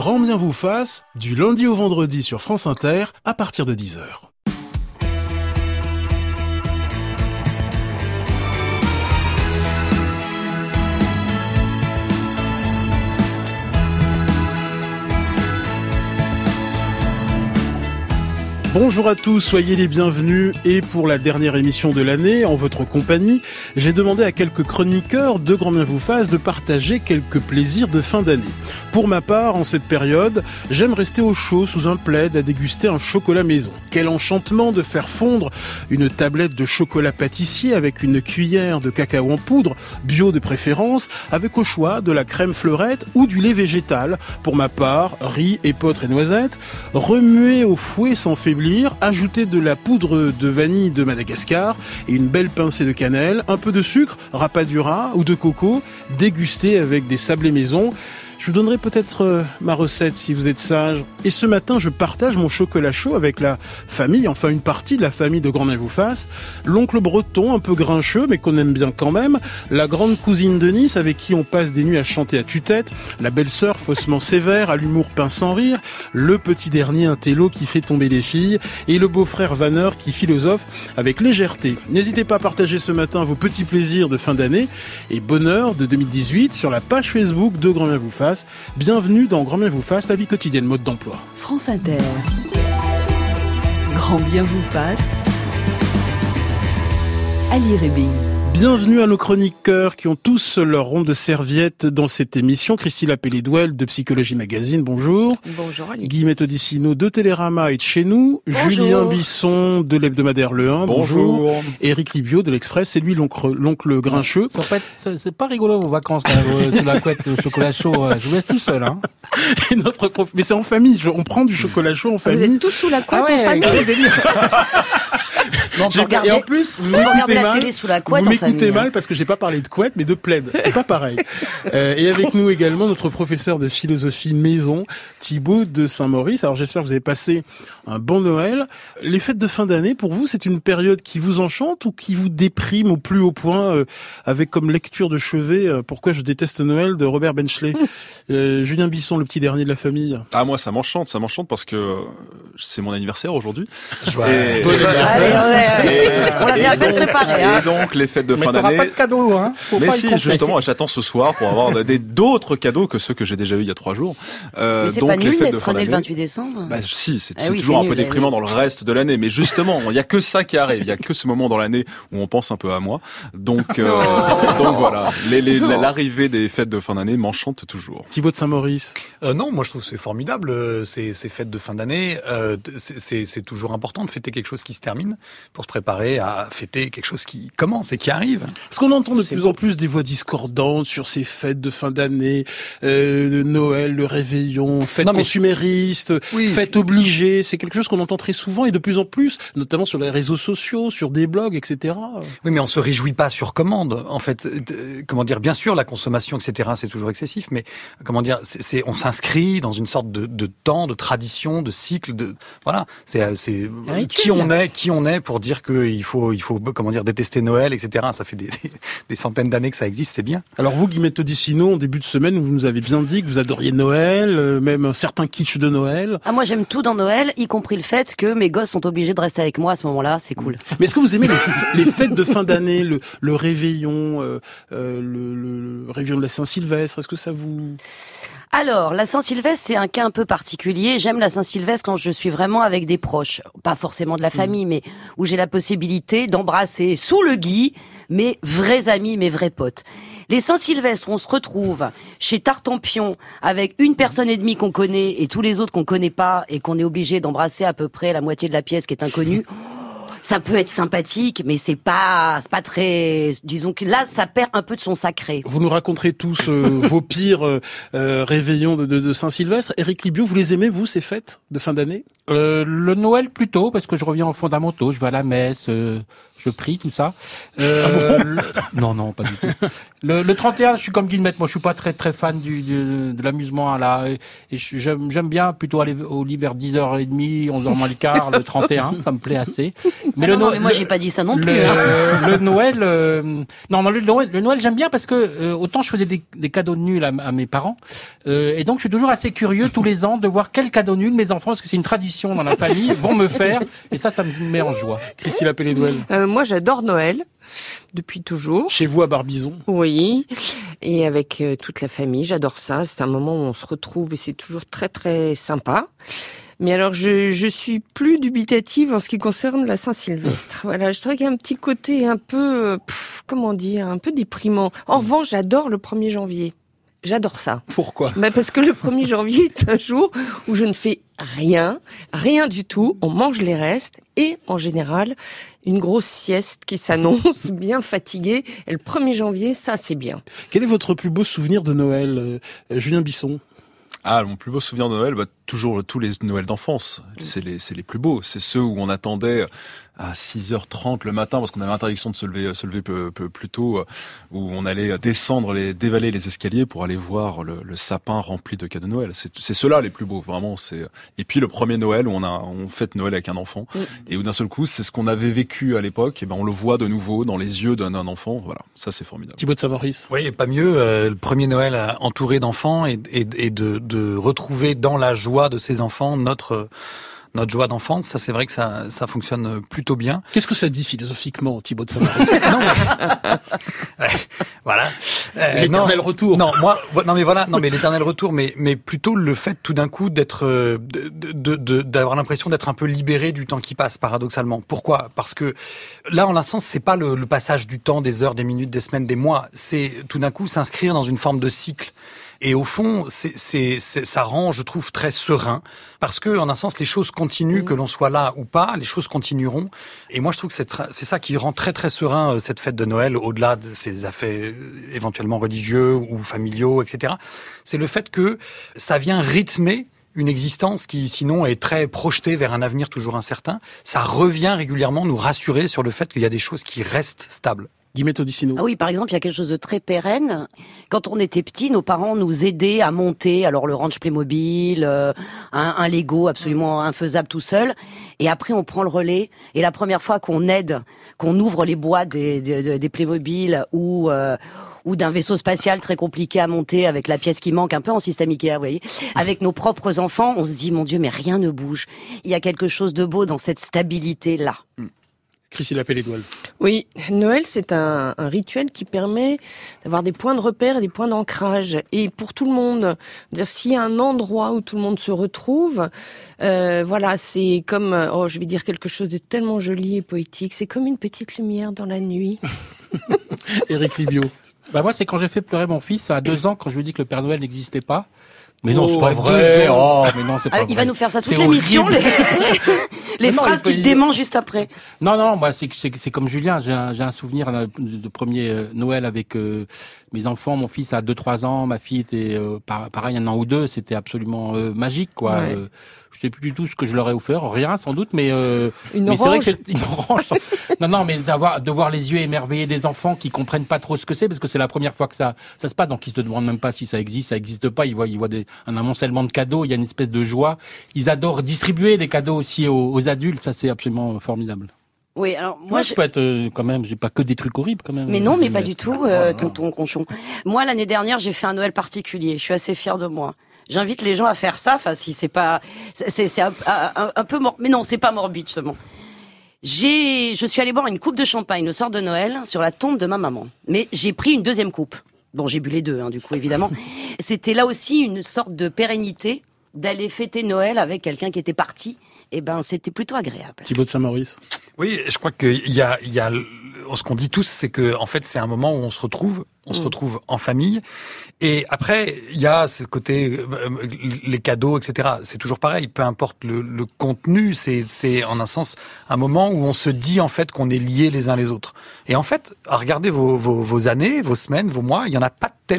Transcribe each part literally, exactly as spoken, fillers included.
Grand bien vous fasse, du lundi au vendredi sur France Inter, à partir de dix heures. Bonjour à tous, soyez les bienvenus et pour la dernière émission de l'année, en votre compagnie, j'ai demandé à quelques chroniqueurs de Grand bien vous fasse de partager quelques plaisirs de fin d'année. Pour ma part, en cette période, j'aime rester au chaud sous un plaid à déguster un chocolat maison. Quel enchantement de faire fondre une tablette de chocolat pâtissier avec une cuillère de cacao en poudre, bio de préférence, avec au choix de la crème fleurette ou du lait végétal. Pour ma part, riz, épeautre et noisettes, remuer au fouet sans faiblir, ajouter de la poudre de vanille de Madagascar et une belle pincée de cannelle, un peu de sucre, rapadura ou de coco, déguster avec des sablés maison. Je vous donnerai peut-être euh, ma recette si vous êtes sage. Et ce matin, je partage mon chocolat chaud avec la famille, enfin une partie de la famille de Grand bien vous fasse. L'oncle breton, un peu grincheux, mais qu'on aime bien quand même. La grande cousine Denise, avec qui on passe des nuits à chanter à tue-tête. La belle-sœur, faussement sévère, à l'humour peint sans rire. Le petit dernier, un télo qui fait tomber les filles. Et le beau-frère Vanneur qui philosophe avec légèreté. N'hésitez pas à partager ce matin vos petits plaisirs de fin d'année et bonheur de deux mille dix-huit sur la page Facebook de Grand bien vous fasse. Bienvenue dans Grand bien vous fasse, la vie quotidienne, mode d'emploi. France Inter. Grand bien vous fasse. Ali Rébéi. Bienvenue à nos chroniqueurs qui ont tous leur rond de serviette dans cette émission. Christine Lapellé-Douel de Psychologie Magazine, bonjour. Bonjour Ali. Guillemette Odissino de Télérama et de chez nous. Bonjour. Julien Bisson de l'hebdomadaire Le un, bonjour. bonjour. Éric Ribio de l'Express, c'est lui l'oncle, l'oncle grincheux. En fait, c'est, c'est pas rigolo vos vacances quand même, sous la couette, le chocolat chaud. Je vous laisse tout seul. Hein. Et notre prof... Mais c'est en famille, on prend du chocolat chaud en famille. Vous êtes tous sous la couette ah ouais, en famille. Non, et en plus, vous m'écoutez la mal, télé sous la couette vous en m'écoutez famille, mal hein. parce que j'ai pas parlé de couette, mais de plaid. C'est pas pareil. euh, et avec nous également notre professeur de philosophie maison, Thibaut de Saint-Maurice. Alors j'espère que vous avez passé un bon Noël. Les fêtes de fin d'année, pour vous, c'est une période qui vous enchante ou qui vous déprime au plus haut point, euh, avec comme lecture de chevet euh, Pourquoi je déteste Noël de Robert Benchley. euh, Julien Bisson, le petit dernier de la famille. Ah, moi, ça m'enchante, ça m'enchante parce que c'est mon anniversaire aujourd'hui. Ouais. Et... Bon anniversaire. Allez, ouais, ouais. Et... On l'a bien à peine préparé. Hein. Et donc, les fêtes de Mais fin t'auras d'année. pas de cadeau, hein. Faut mais pas si, justement, j'attends ce soir pour avoir des, d'autres cadeaux que ceux que j'ai déjà eu il y a trois jours. Euh, mais c'est donc, pas les nul fêtes de d'être fin né d'année. le vingt-huit décembre. Bah, si, c'est, ah c'est oui, toujours c'est un nul, peu déprimant mais... dans le reste de l'année. Mais justement, il y a que ça qui arrive. Il y a que ce moment dans l'année où on pense un peu à moi. Donc, euh, donc voilà. Les, les, l'arrivée des fêtes de fin d'année m'enchante toujours. Thibaut de Saint-Maurice. Euh, non, moi je trouve que c'est formidable, euh, ces, ces fêtes de fin d'année. Euh, c'est, c'est, c'est toujours important de fêter quelque chose qui se termine pour se préparer à fêter quelque chose qui commence et qui arrive. Parce qu'on entend de c'est plus beau. en plus des voix discordantes sur ces fêtes de fin d'année, euh, le Noël, le réveillon, fêtes Non, mais consuméristes, oui, fêtes c'est... obligées. C'est quelque chose qu'on entend très souvent et de plus en plus, notamment sur les réseaux sociaux, sur des blogs, et cetera. Oui, mais on se réjouit pas sur commande. En fait, euh, comment dire, bien sûr, la consommation, et cetera, c'est toujours excessif, mais comment dire, c'est, c'est on s'inscrit dans une sorte de, de temps, de tradition, de cycle, de voilà. C'est, c'est qui on est, qui on est pour dire que il faut, il faut, comment dire, détester Noël, et cetera. Ça fait des, des, des centaines d'années que ça existe, c'est bien. Alors vous, Guillemette Odissino, en début de semaine, vous nous avez bien dit que vous adoriez Noël, euh, même certains kitsch de Noël. Ah, moi j'aime tout dans Noël, y compris le fait que mes gosses sont obligés de rester avec moi à ce moment-là, c'est cool. Mais est-ce que vous aimez les, les fêtes de fin d'année, le, le réveillon, euh, euh, le, le, le réveillon de la Saint-Sylvestre? Est-ce que ça vous... Alors, la Saint-Sylvestre, c'est un cas un peu particulier. J'aime la Saint-Sylvestre quand je suis vraiment avec des proches. Pas forcément de la famille, mmh. mais où j'ai la possibilité d'embrasser sous le gui mes vrais amis, mes vrais potes. Les Saint-Sylvestre, on se retrouve chez Tartampion avec une personne et demie qu'on connaît et tous les autres qu'on connaît pas et qu'on est obligé d'embrasser à peu près la moitié de la pièce qui est inconnue. Ça peut être sympathique, mais c'est pas, c'est pas très, disons que là, ça perd un peu de son sacré. Vous nous raconterez tous euh, vos pires euh, réveillons de, de, de Saint-Sylvestre. Éric Ribio, vous les aimez, vous, ces fêtes de fin d'année? Euh, le Noël plutôt, parce que je reviens aux fondamentaux, je vais à la messe, euh, je prie, tout ça. Euh, le... Non, non, pas du tout. Le, le trente et un, je suis comme Guillemette, moi je suis pas très très fan du, du de l'amusement là. Et, et j'aime, j'aime bien plutôt aller au lit vers dix heures trente, onze heures moins le quart, le trente et un, ça me plaît assez. Mais, ah le non, no... mais moi le... j'ai pas dit ça non plus. Le, hein. le Noël, euh... non, non, le Noël, le Noël j'aime bien parce que euh, autant je faisais des, des cadeaux nuls à, à mes parents, euh, et donc je suis toujours assez curieux tous les ans de voir quel cadeau nul mes enfants, parce que c'est une tradition dans la famille, vont me faire, et ça, ça me met en joie. Christine Appelé-Douel. Euh, moi, j'adore Noël, depuis toujours. Chez vous, à Barbizon. Oui, et avec euh, toute la famille, j'adore ça. C'est un moment où on se retrouve et c'est toujours très, très sympa. Mais alors, je, je suis plus dubitative en ce qui concerne la Saint-Sylvestre. Voilà, je dirais qu'il y a un petit côté un peu, pff, comment dire, un peu déprimant. En revanche, j'adore le premier janvier. J'adore ça. Pourquoi ? Bah parce que le premier janvier est un jour où je ne fais rien, rien du tout. On mange les restes et, en général, une grosse sieste qui s'annonce, bien fatiguée. Et le premier janvier, ça, c'est bien. Quel est votre plus beau souvenir de Noël, euh, Julien Bisson ? Ah, mon plus beau souvenir de Noël, bah, toujours tous les Noëls d'enfance. C'est les, c'est les plus beaux. C'est ceux où on attendait à six heures trente le matin, parce qu'on avait l'interdiction de se lever, se lever peu, peu plus tôt, où on allait descendre, les, dévaler les escaliers pour aller voir le, le sapin rempli de cadeaux de Noël. C'est, c'est ceux-là les plus beaux, vraiment. C'est, et puis le premier Noël où on a, on fête Noël avec un enfant. Mm. Et où d'un seul coup, c'est ce qu'on avait vécu à l'époque, et ben, on le voit de nouveau dans les yeux d'un, d'un enfant. Voilà. Ça, c'est formidable. Thibaut de Saint-Maurice. Oui, pas mieux, euh, le premier Noël entouré d'enfants et, et, et de, de retrouver dans la joie de ces enfants notre, notre joie d'enfance. Ça, c'est vrai que ça, ça fonctionne plutôt bien. Qu'est-ce que ça dit philosophiquement, Thibaut de Saint-Maurice? Non, mais... ouais, voilà. Euh, l'éternel non, retour. Non, moi, non, mais voilà, non, mais l'éternel retour, mais, mais plutôt le fait tout d'un coup d'être, de, de, de, d'avoir l'impression d'être un peu libéré du temps qui passe, paradoxalement. Pourquoi? Parce que là, en un sens, c'est pas le, le passage du temps, des heures, des minutes, des semaines, des mois. C'est tout d'un coup s'inscrire dans une forme de cycle. Et au fond, c'est, c'est, c'est, ça rend, je trouve, très serein, parce que, en un sens, les choses continuent, mmh. que l'on soit là ou pas, les choses continueront. Et moi, je trouve que c'est, c'est ça qui rend très très serein cette fête de Noël, au-delà de ces affaires éventuellement religieux ou familiaux, et cetera. C'est le fait que ça vient rythmer une existence qui, sinon, est très projetée vers un avenir toujours incertain. Ça revient régulièrement nous rassurer sur le fait qu'il y a des choses qui restent stables. Guillemette Odissino. Ah oui, par exemple, il y a quelque chose de très pérenne. Quand on était petit, nos parents nous aidaient à monter, alors le ranch Playmobil, euh, un, un Lego absolument infaisable tout seul. Et après, on prend le relais. Et la première fois qu'on aide, qu'on ouvre les boîtes des, des, des Playmobil ou euh, ou d'un vaisseau spatial très compliqué à monter avec la pièce qui manque, un peu en système Ikea, vous voyez, avec nos propres enfants, on se dit, mon Dieu, mais rien ne bouge. Il y a quelque chose de beau dans cette stabilité-là. Mm. Christine Appelé-Douel. Oui, Noël, c'est un, un rituel qui permet d'avoir des points de repère et des points d'ancrage. Et pour tout le monde, dire s'il y a un endroit où tout le monde se retrouve, euh, voilà, c'est comme, oh, je vais dire quelque chose de tellement joli et poétique, c'est comme une petite lumière dans la nuit. Éric Libio. Bah moi, c'est quand j'ai fait pleurer mon fils à deux ans, quand je lui ai dit que le Père Noël n'existait pas. Mais oh, non, c'est pas vrai. Oh, mais non, c'est pas ah, vrai. Il va nous faire ça toute c'est l'émission, les, les non, phrases qu'il dément juste après. Non, non, moi, c'est, c'est, c'est comme Julien. J'ai un, j'ai un souvenir de premier Noël avec euh, mes enfants. Mon fils a deux, trois ans. Ma fille était euh, pareil, un an ou deux. C'était absolument euh, magique, quoi. Ouais. Euh, je sais plus du tout ce que je leur ai offert, rien sans doute, mais euh, une mais orange. C'est vrai que c'est une orange. non, non, mais d'avoir de voir les yeux émerveillés des enfants qui comprennent pas trop ce que c'est, parce que c'est la première fois que ça ça se passe, donc ils se demandent même pas si ça existe, ça existe pas. Ils voient ils voient des, un amoncellement de cadeaux, il y a une espèce de joie. Ils adorent distribuer des cadeaux aussi aux, aux adultes, ça c'est absolument formidable. Oui, alors moi, moi je peux être euh, quand même, j'ai pas que des trucs horribles quand même. Mais non, mais pas du tout, euh, tonton Conchon. Moi, l'année dernière, j'ai fait un Noël particulier. Je suis assez fière de moi. J'invite les gens à faire ça, enfin si c'est pas, c'est, c'est un, un, un peu mort, mais non, c'est pas morbide justement. J'ai, je suis allée boire une coupe de champagne le soir de Noël sur la tombe de ma maman, mais j'ai pris une deuxième coupe. Bon, j'ai bu les deux, hein, du coup évidemment. C'était là aussi une sorte de pérennité d'aller fêter Noël avec quelqu'un qui était parti. Et ben, c'était plutôt agréable. Thibaut de Saint-Maurice. Oui, je crois qu'il y a, il y a, ce qu'on dit tous, c'est que en fait, c'est un moment où on se retrouve. On mmh. se retrouve en famille. Et après, il y a ce côté, euh, les cadeaux, et cetera. C'est toujours pareil. Peu importe le, le contenu, c'est, c'est en un sens un moment où on se dit en fait qu'on est liés les uns les autres. Et en fait, à regarder vos, vos, vos années, vos semaines, vos mois, il y en a pas tellement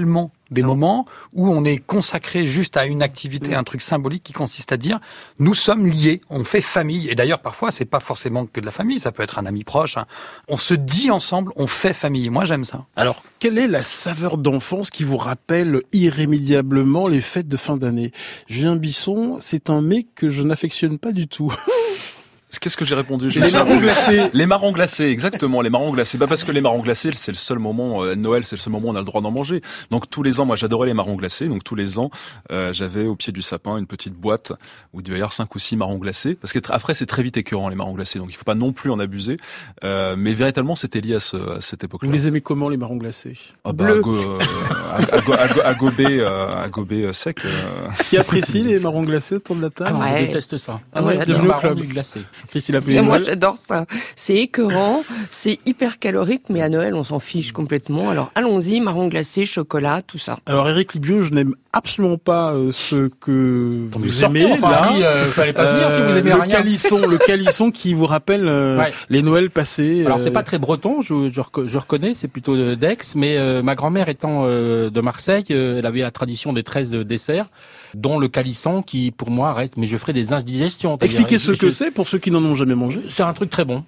des moments où on est consacré juste à une activité, un truc symbolique qui consiste à dire nous sommes liés, on fait famille. Et d'ailleurs parfois c'est pas forcément que de la famille, ça peut être un ami proche. Hein. On se dit ensemble, on fait famille. Moi j'aime ça. Alors quelle est la saveur d'enfance qui vous rappelle irrémédiablement les fêtes de fin d'année? Julien Bisson, c'est un mec que je n'affectionne pas du tout. Qu'est-ce que j'ai répondu? Les marrons glacés. Les marrons glacés, exactement, les marrons glacés. Bah parce que les marrons glacés, c'est le seul moment, euh, Noël, c'est le seul moment où on a le droit d'en manger. Donc tous les ans, moi j'adorais les marrons glacés. Donc tous les ans, euh, j'avais au pied du sapin une petite boîte où il devait y avoir cinq ou six marrons glacés. Parce que après c'est très vite écœurant les marrons glacés, donc il faut pas non plus en abuser. Euh, mais véritablement, c'était lié à, ce, à cette époque-là. Vous les aimez comment les marrons glacés? Ah bah, à, go, euh, à, à, go, à, go, à gober, euh, à gober euh, sec. Euh... Qui apprécie les marrons glacés autour de la table? Ah, Ouais. je déteste ça. Ah ouais, Ouais, bienvenue au marron club. du glacé. Christine Et moi, Appelé-Noël. j'adore ça. C'est écœurant, c'est hyper calorique, mais à Noël, on s'en fiche complètement. Alors, allons-y, marron glacé, chocolat, tout ça. Alors Éric Libio, je n'aime absolument pas euh, ce que Vous vous sortez, aimez enfin, là. oui, euh, fallait pas venir si vous aimez le rien. calisson, le calisson qui vous rappelle euh, Ouais. les Noëls passés. Alors euh, c'est pas très breton, je, je, reco- je reconnais, c'est plutôt de- d'Aix, mais euh, ma grand-mère étant euh, de Marseille, euh, elle avait la tradition des treize desserts, dont le calisson qui pour moi reste, mais je ferai des indigestions. Expliquez ce Je- que je- c'est pour ceux qui n'en ont jamais mangé. C'est un truc très bon.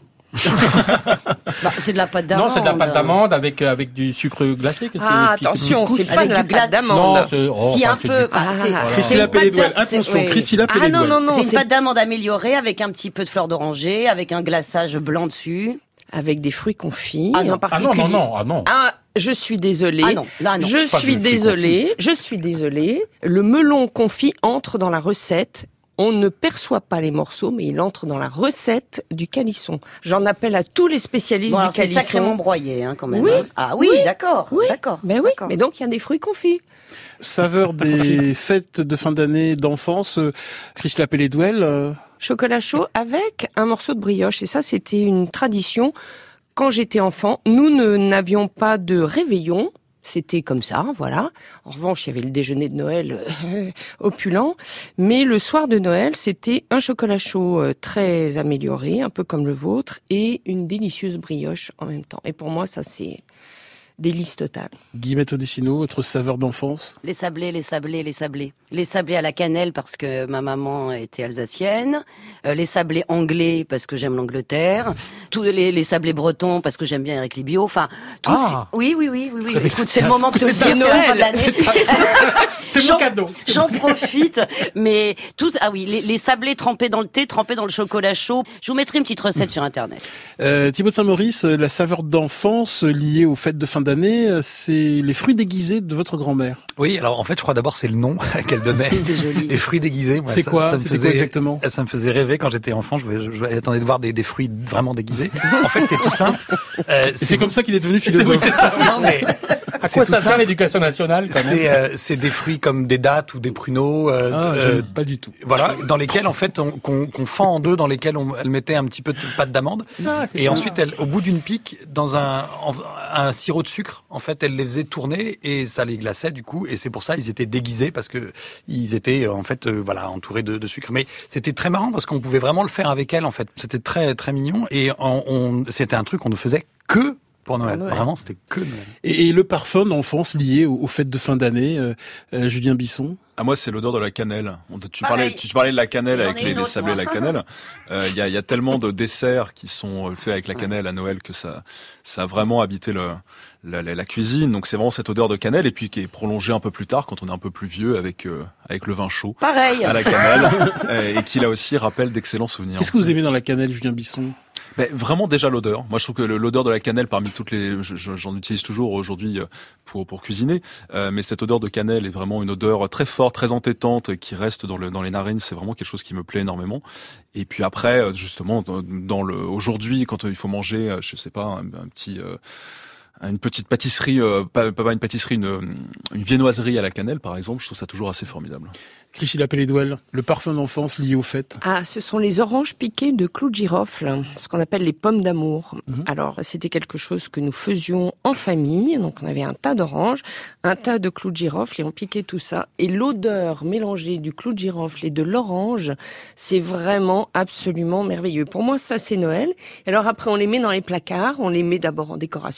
Bah, c'est de la pâte d'amande. Non, c'est de la pâte d'amande avec euh, avec du sucre glacé. qu'est-ce que- Ah, qui- qui- attention, qui- c'est avec pas de du la glace. pâte Non, d'amande. c'est, oh, Si enfin, un c'est peu, du- bah, c'est, Ah. c'est Christine une pâte Appelé-Douel, d'a- c'est- attention, oui. Christine Ah Appelé-Douel. non, non, non, C'est une c'est pâte d'amande améliorée avec un petit peu de fleur d'oranger, avec un glaçage blanc dessus. avec des fruits confits, Ah non. en Ah non, particulier. non, non, ah non. Ah, je suis désolée. Ah non, là non. Je Pas suis de fruits désolée. Je suis désolée. Le melon confit entre dans la recette. On ne perçoit pas les morceaux, mais il entre dans la recette du calisson. J'en appelle à tous les spécialistes Bon, alors, du c'est calisson. sacrément broyé, hein, quand même. Oui. hein. Ah oui, Oui. d'accord. Oui. D'accord. Mais oui, d'accord. mais donc il y a des fruits confits. Saveur des fêtes de fin d'année d'enfance. euh, Christine Appelé-Douel. euh, Chocolat chaud avec un morceau de brioche. Et ça, c'était une tradition. Quand j'étais enfant, nous ne n'avions pas de réveillon. C'était comme ça, voilà. En revanche, il y avait le déjeuner de Noël euh, opulent. Mais le soir de Noël, c'était un chocolat chaud euh, très amélioré, un peu comme le vôtre, et une délicieuse brioche en même temps. Et pour moi, ça, c'est délice totale. Guillemette Odissino, votre saveur d'enfance. Les sablés, les sablés, les sablés. Les sablés à la cannelle parce que ma maman était alsacienne. Euh, les sablés anglais parce que j'aime l'Angleterre. Tous les, les sablés bretons parce que j'aime bien Éric Libio. Enfin, tous. Ah. Oui, oui, oui, oui, oui. Très bien. Écoute, c'est le moment que tu le dis, C'est c'est la fin de Noël. l'année. C'est J'en- mon cadeau. J'en profite, mais tous, ah oui, les, les sablés trempés dans le thé, trempés dans le chocolat chaud. Je vous mettrai une petite recette sur Internet. Euh, Thibaut de Saint-Maurice, euh, la saveur d'enfance euh, liée aux fêtes de fin d'année, euh, c'est les fruits déguisés de votre grand-mère. Oui, alors en fait, je crois d'abord c'est le nom qu'elle donnait. C'est joli. Les fruits déguisés. moi, C'est ça- quoi ça me C'était quoi faisait- exactement Ça me faisait rêver quand j'étais enfant. Je, voulais- je, je attendais de voir des, des fruits vraiment déguisés. En fait, c'est tout simple. Euh, Et c'est comme ça qu'il est devenu philosophe. Non, mais À c'est quoi tout ça sert simple. l'éducation nationale quand même? C'est euh, c'est des fruits comme des dattes ou des pruneaux. euh, Ah, euh, j'aime pas du tout. voilà, dans lesquels en fait on, qu'on, qu'on fend en deux, dans lesquels on, elle mettait un petit peu de pâte d'amande, Ah, c'est et ça. ensuite elle, au bout d'une pique, dans un, en- un sirop de sucre, en fait, elle les faisait tourner et ça les glaçait du coup, et c'est pour ça ils étaient déguisés parce que ils étaient en fait euh, voilà entourés de, de sucre. Mais c'était très marrant parce qu'on pouvait vraiment le faire avec elle en fait. C'était très très mignon et on, on- c'était un truc qu'on ne faisait que pour Noël. Noël. Vraiment, c'était que Noël. Et, et le parfum d'enfance lié aux, aux fêtes de fin d'année, euh, euh, Julien Bisson. Ah, moi, c'est l'odeur de la cannelle. On- Tu Pareil. parlais, tu parlais de la cannelle J'en avec ai les, une les autre, sablés à moi. la cannelle. Euh, Il y, a, il y a tellement de desserts qui sont faits avec la cannelle à Noël que ça, ça a vraiment habité le, la, la, la cuisine. Donc c'est vraiment cette odeur de cannelle et puis qui est prolongée un peu plus tard quand on est un peu plus vieux avec euh, avec le vin chaud Pareil. à la cannelle euh, et qui là aussi rappelle d'excellents souvenirs. Qu'est-ce que vous aimez dans la cannelle, Julien Bisson? Ben, vraiment déjà l'odeur. Moi je trouve que le- l'odeur de la cannelle parmi toutes les, je- je- j'en utilise toujours aujourd'hui euh, pour pour cuisiner, euh, mais cette odeur de cannelle est vraiment une odeur très forte, très entêtante qui reste dans le dans les narines. C'est vraiment quelque chose qui me plaît énormément. Et puis après euh, justement dans, dans le aujourd'hui quand euh, il faut manger, euh, je sais pas un, un petit euh, une petite pâtisserie, euh, pas, pas une pâtisserie, une, une viennoiserie à la cannelle par exemple, je trouve ça toujours assez formidable. Christine Appelé-Douel, le parfum d'enfance lié aux fêtes. Ah, ce sont les oranges piquées de clous de girofle, ce qu'on appelle les pommes d'amour. Mhm. Alors, c'était quelque chose que nous faisions en famille. Donc, on avait un tas d'oranges, un tas de clous de girofle et on piquait tout ça. Et l'odeur mélangée du clou de girofle et de l'orange, c'est vraiment absolument merveilleux. Pour moi, ça, c'est Noël. Et alors après, on les met dans les placards. On les met d'abord en décoration, puis après,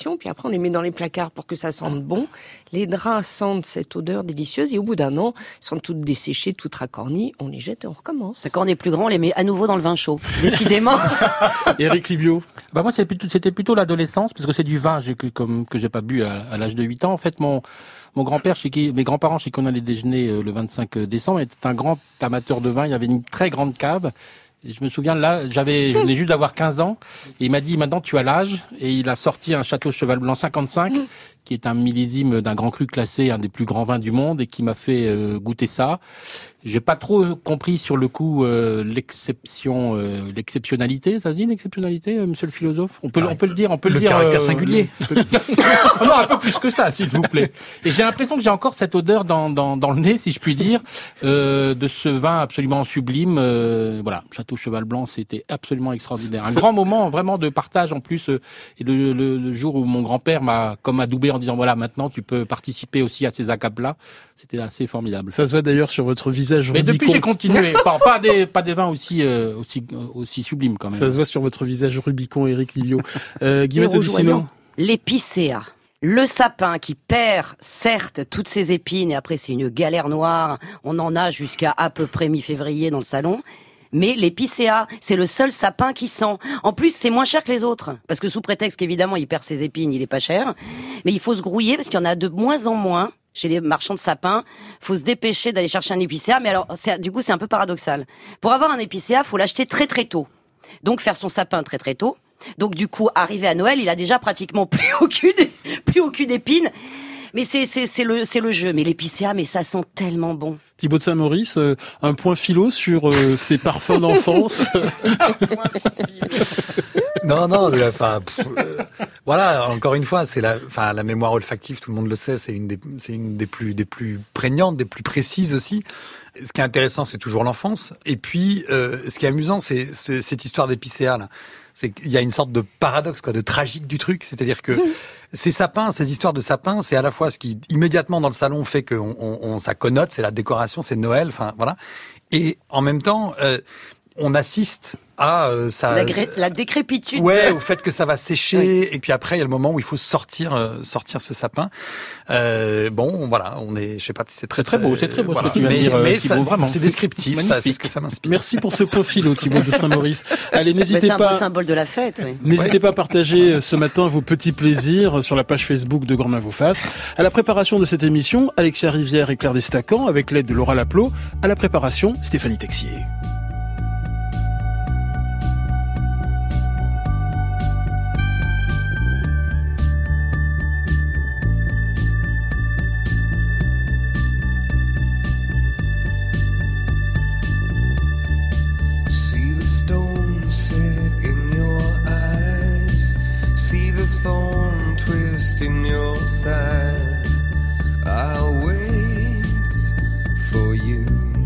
on les met dans les placards pour que ça sente bon. Les draps sentent cette odeur délicieuse et au bout d'un an, ils sont toutes desséchées, toutes racornies, on les jette et on recommence. Quand on est plus grand, on les met à nouveau dans le vin chaud. Décidément. Éric Libio. Bah moi, c'était plutôt, c'était plutôt l'adolescence, parce que c'est du vin j'ai, que, comme, que j'ai pas bu à, à l'âge de huit ans. En fait, mon, mon grand-père, chez qui, mes grands-parents, chez qui on allait déjeuner euh, le vingt-cinq décembre, était un grand amateur de vin. Il y avait une très grande cave. Et je me souviens, là, j'avais, je venais juste d'avoir quinze ans. Et il m'a dit, maintenant, tu as l'âge. Et il a sorti un Château Cheval Blanc cinquante-cinq, mmh. qui est un millésime d'un grand cru classé, un des plus grands vins du monde, et qui m'a fait euh, goûter ça. J'ai pas trop compris sur le coup euh, l'exception, euh, l'exceptionnalité. Ça se dit l'exceptionnalité, euh, monsieur le philosophe? On peut, ah, on peut le dire, on peut le, le dire. Le caractère euh, singulier. Le... non, un peu plus que ça, s'il vous plaît. Et j'ai l'impression que j'ai encore cette odeur dans, dans, dans le nez, si je puis dire, euh, de ce vin absolument sublime. Euh, voilà, Château Cheval Blanc, c'était absolument extraordinaire. Un grand moment, vraiment de partage en plus. Euh, et le, le, le jour où mon grand-père m'a comme adoubé en disant voilà, maintenant tu peux participer aussi à ces acapes-là, c'était assez formidable. Ça se voit d'ailleurs sur votre visage. Mais Rubicon. depuis j'ai continué, pas, pas des pas des vins aussi euh, aussi aussi sublimes quand même. Ça se voit sur votre visage Rubicon, Éric Livio. Euh, Guillemette Adoucineau. L'épicéa. Le sapin qui perd, certes, toutes ses épines, et après c'est une galère noire, on en a jusqu'à à peu près mi-février dans le salon. Mais l'épicéa, c'est le seul sapin qui sent. En plus, c'est moins cher que les autres. Parce que sous prétexte qu'évidemment, il perd ses épines, il est pas cher. Mais il faut se grouiller parce qu'il y en a de moins en moins chez les marchands de sapins. Faut se dépêcher d'aller chercher un épicéa. Mais alors, c'est, du coup, c'est un peu paradoxal. Pour avoir un épicéa, faut l'acheter très très tôt. Donc, faire son sapin très très tôt. Donc, du coup, arrivé à Noël, il a déjà pratiquement plus aucune, plus aucune épine. Mais c'est, c'est, c'est le, c'est le jeu. Mais l'épicéa, mais ça sent tellement bon. Thibaut de Saint-Maurice, euh, un point philo sur euh, ces parfums d'enfance. Non, non, enfin, euh, voilà, encore une fois, c'est la, enfin, la mémoire olfactive, tout le monde le sait, c'est une des, c'est une des plus, des plus prégnantes, des plus précises aussi. Ce qui est intéressant, c'est toujours l'enfance. Et puis, euh, ce qui est amusant, c'est, c'est cette histoire d'épicéa, là. C'est qu'il y a une sorte de paradoxe, quoi, de tragique du truc. C'est-à-dire que ces sapins, ces histoires de sapins, c'est à la fois ce qui, immédiatement dans le salon, fait que on, on, ça connote, c'est la décoration, c'est Noël, enfin, voilà. Et en même temps, euh, on assiste à euh, ça, la, gré- la décrépitude. Ouais, au fait que ça va sécher, oui. Et puis après il y a le moment où il faut sortir, euh, sortir ce sapin. Euh, bon, voilà, on est, je sais pas, c'est très très, très beau, c'est très beau. Voilà. Ce que tu viens mais, de dire, mais Thibaut, ça, vraiment, c'est descriptif, ça, c'est ce que ça m'inspire. Merci pour ce point philo, Thibaut de Saint-Maurice. Allez, n'hésitez mais c'est pas. C'est un beau symbole de la fête. Oui. N'hésitez ouais. pas à partager ce matin vos petits plaisirs sur la page Facebook de Grand Main vous fasse. À la préparation de cette émission, Alexia Rivière et Claire Destacan, avec l'aide de Laura Laplot. À la préparation, Stéphanie Texier. In your side, I'll wait for you.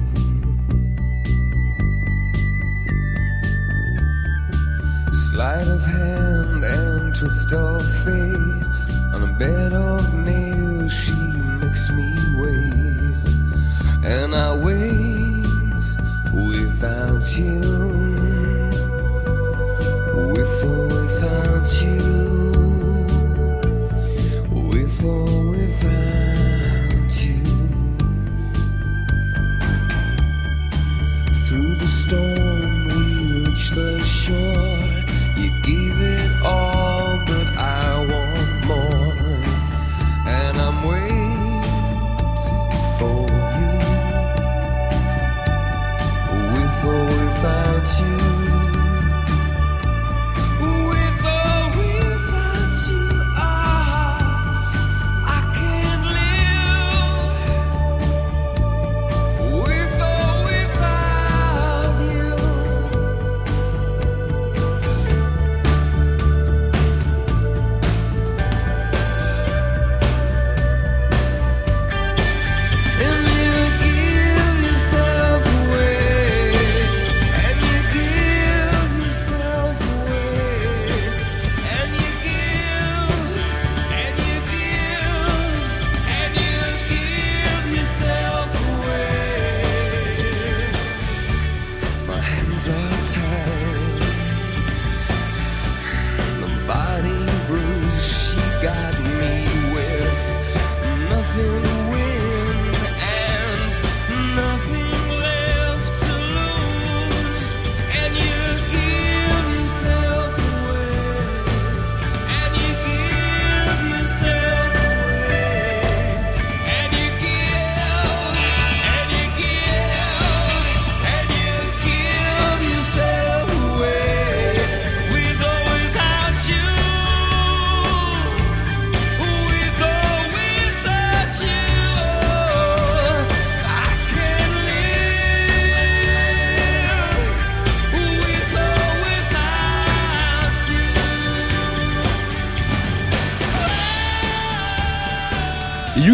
Sleight of hand and twist of fate. On a bed of nails, she makes me wait, and I wait without you, with or without you. With or without you. Through the storm we reach the shore. You gave it all, but I want more. And I'm waiting for you. With or without you. You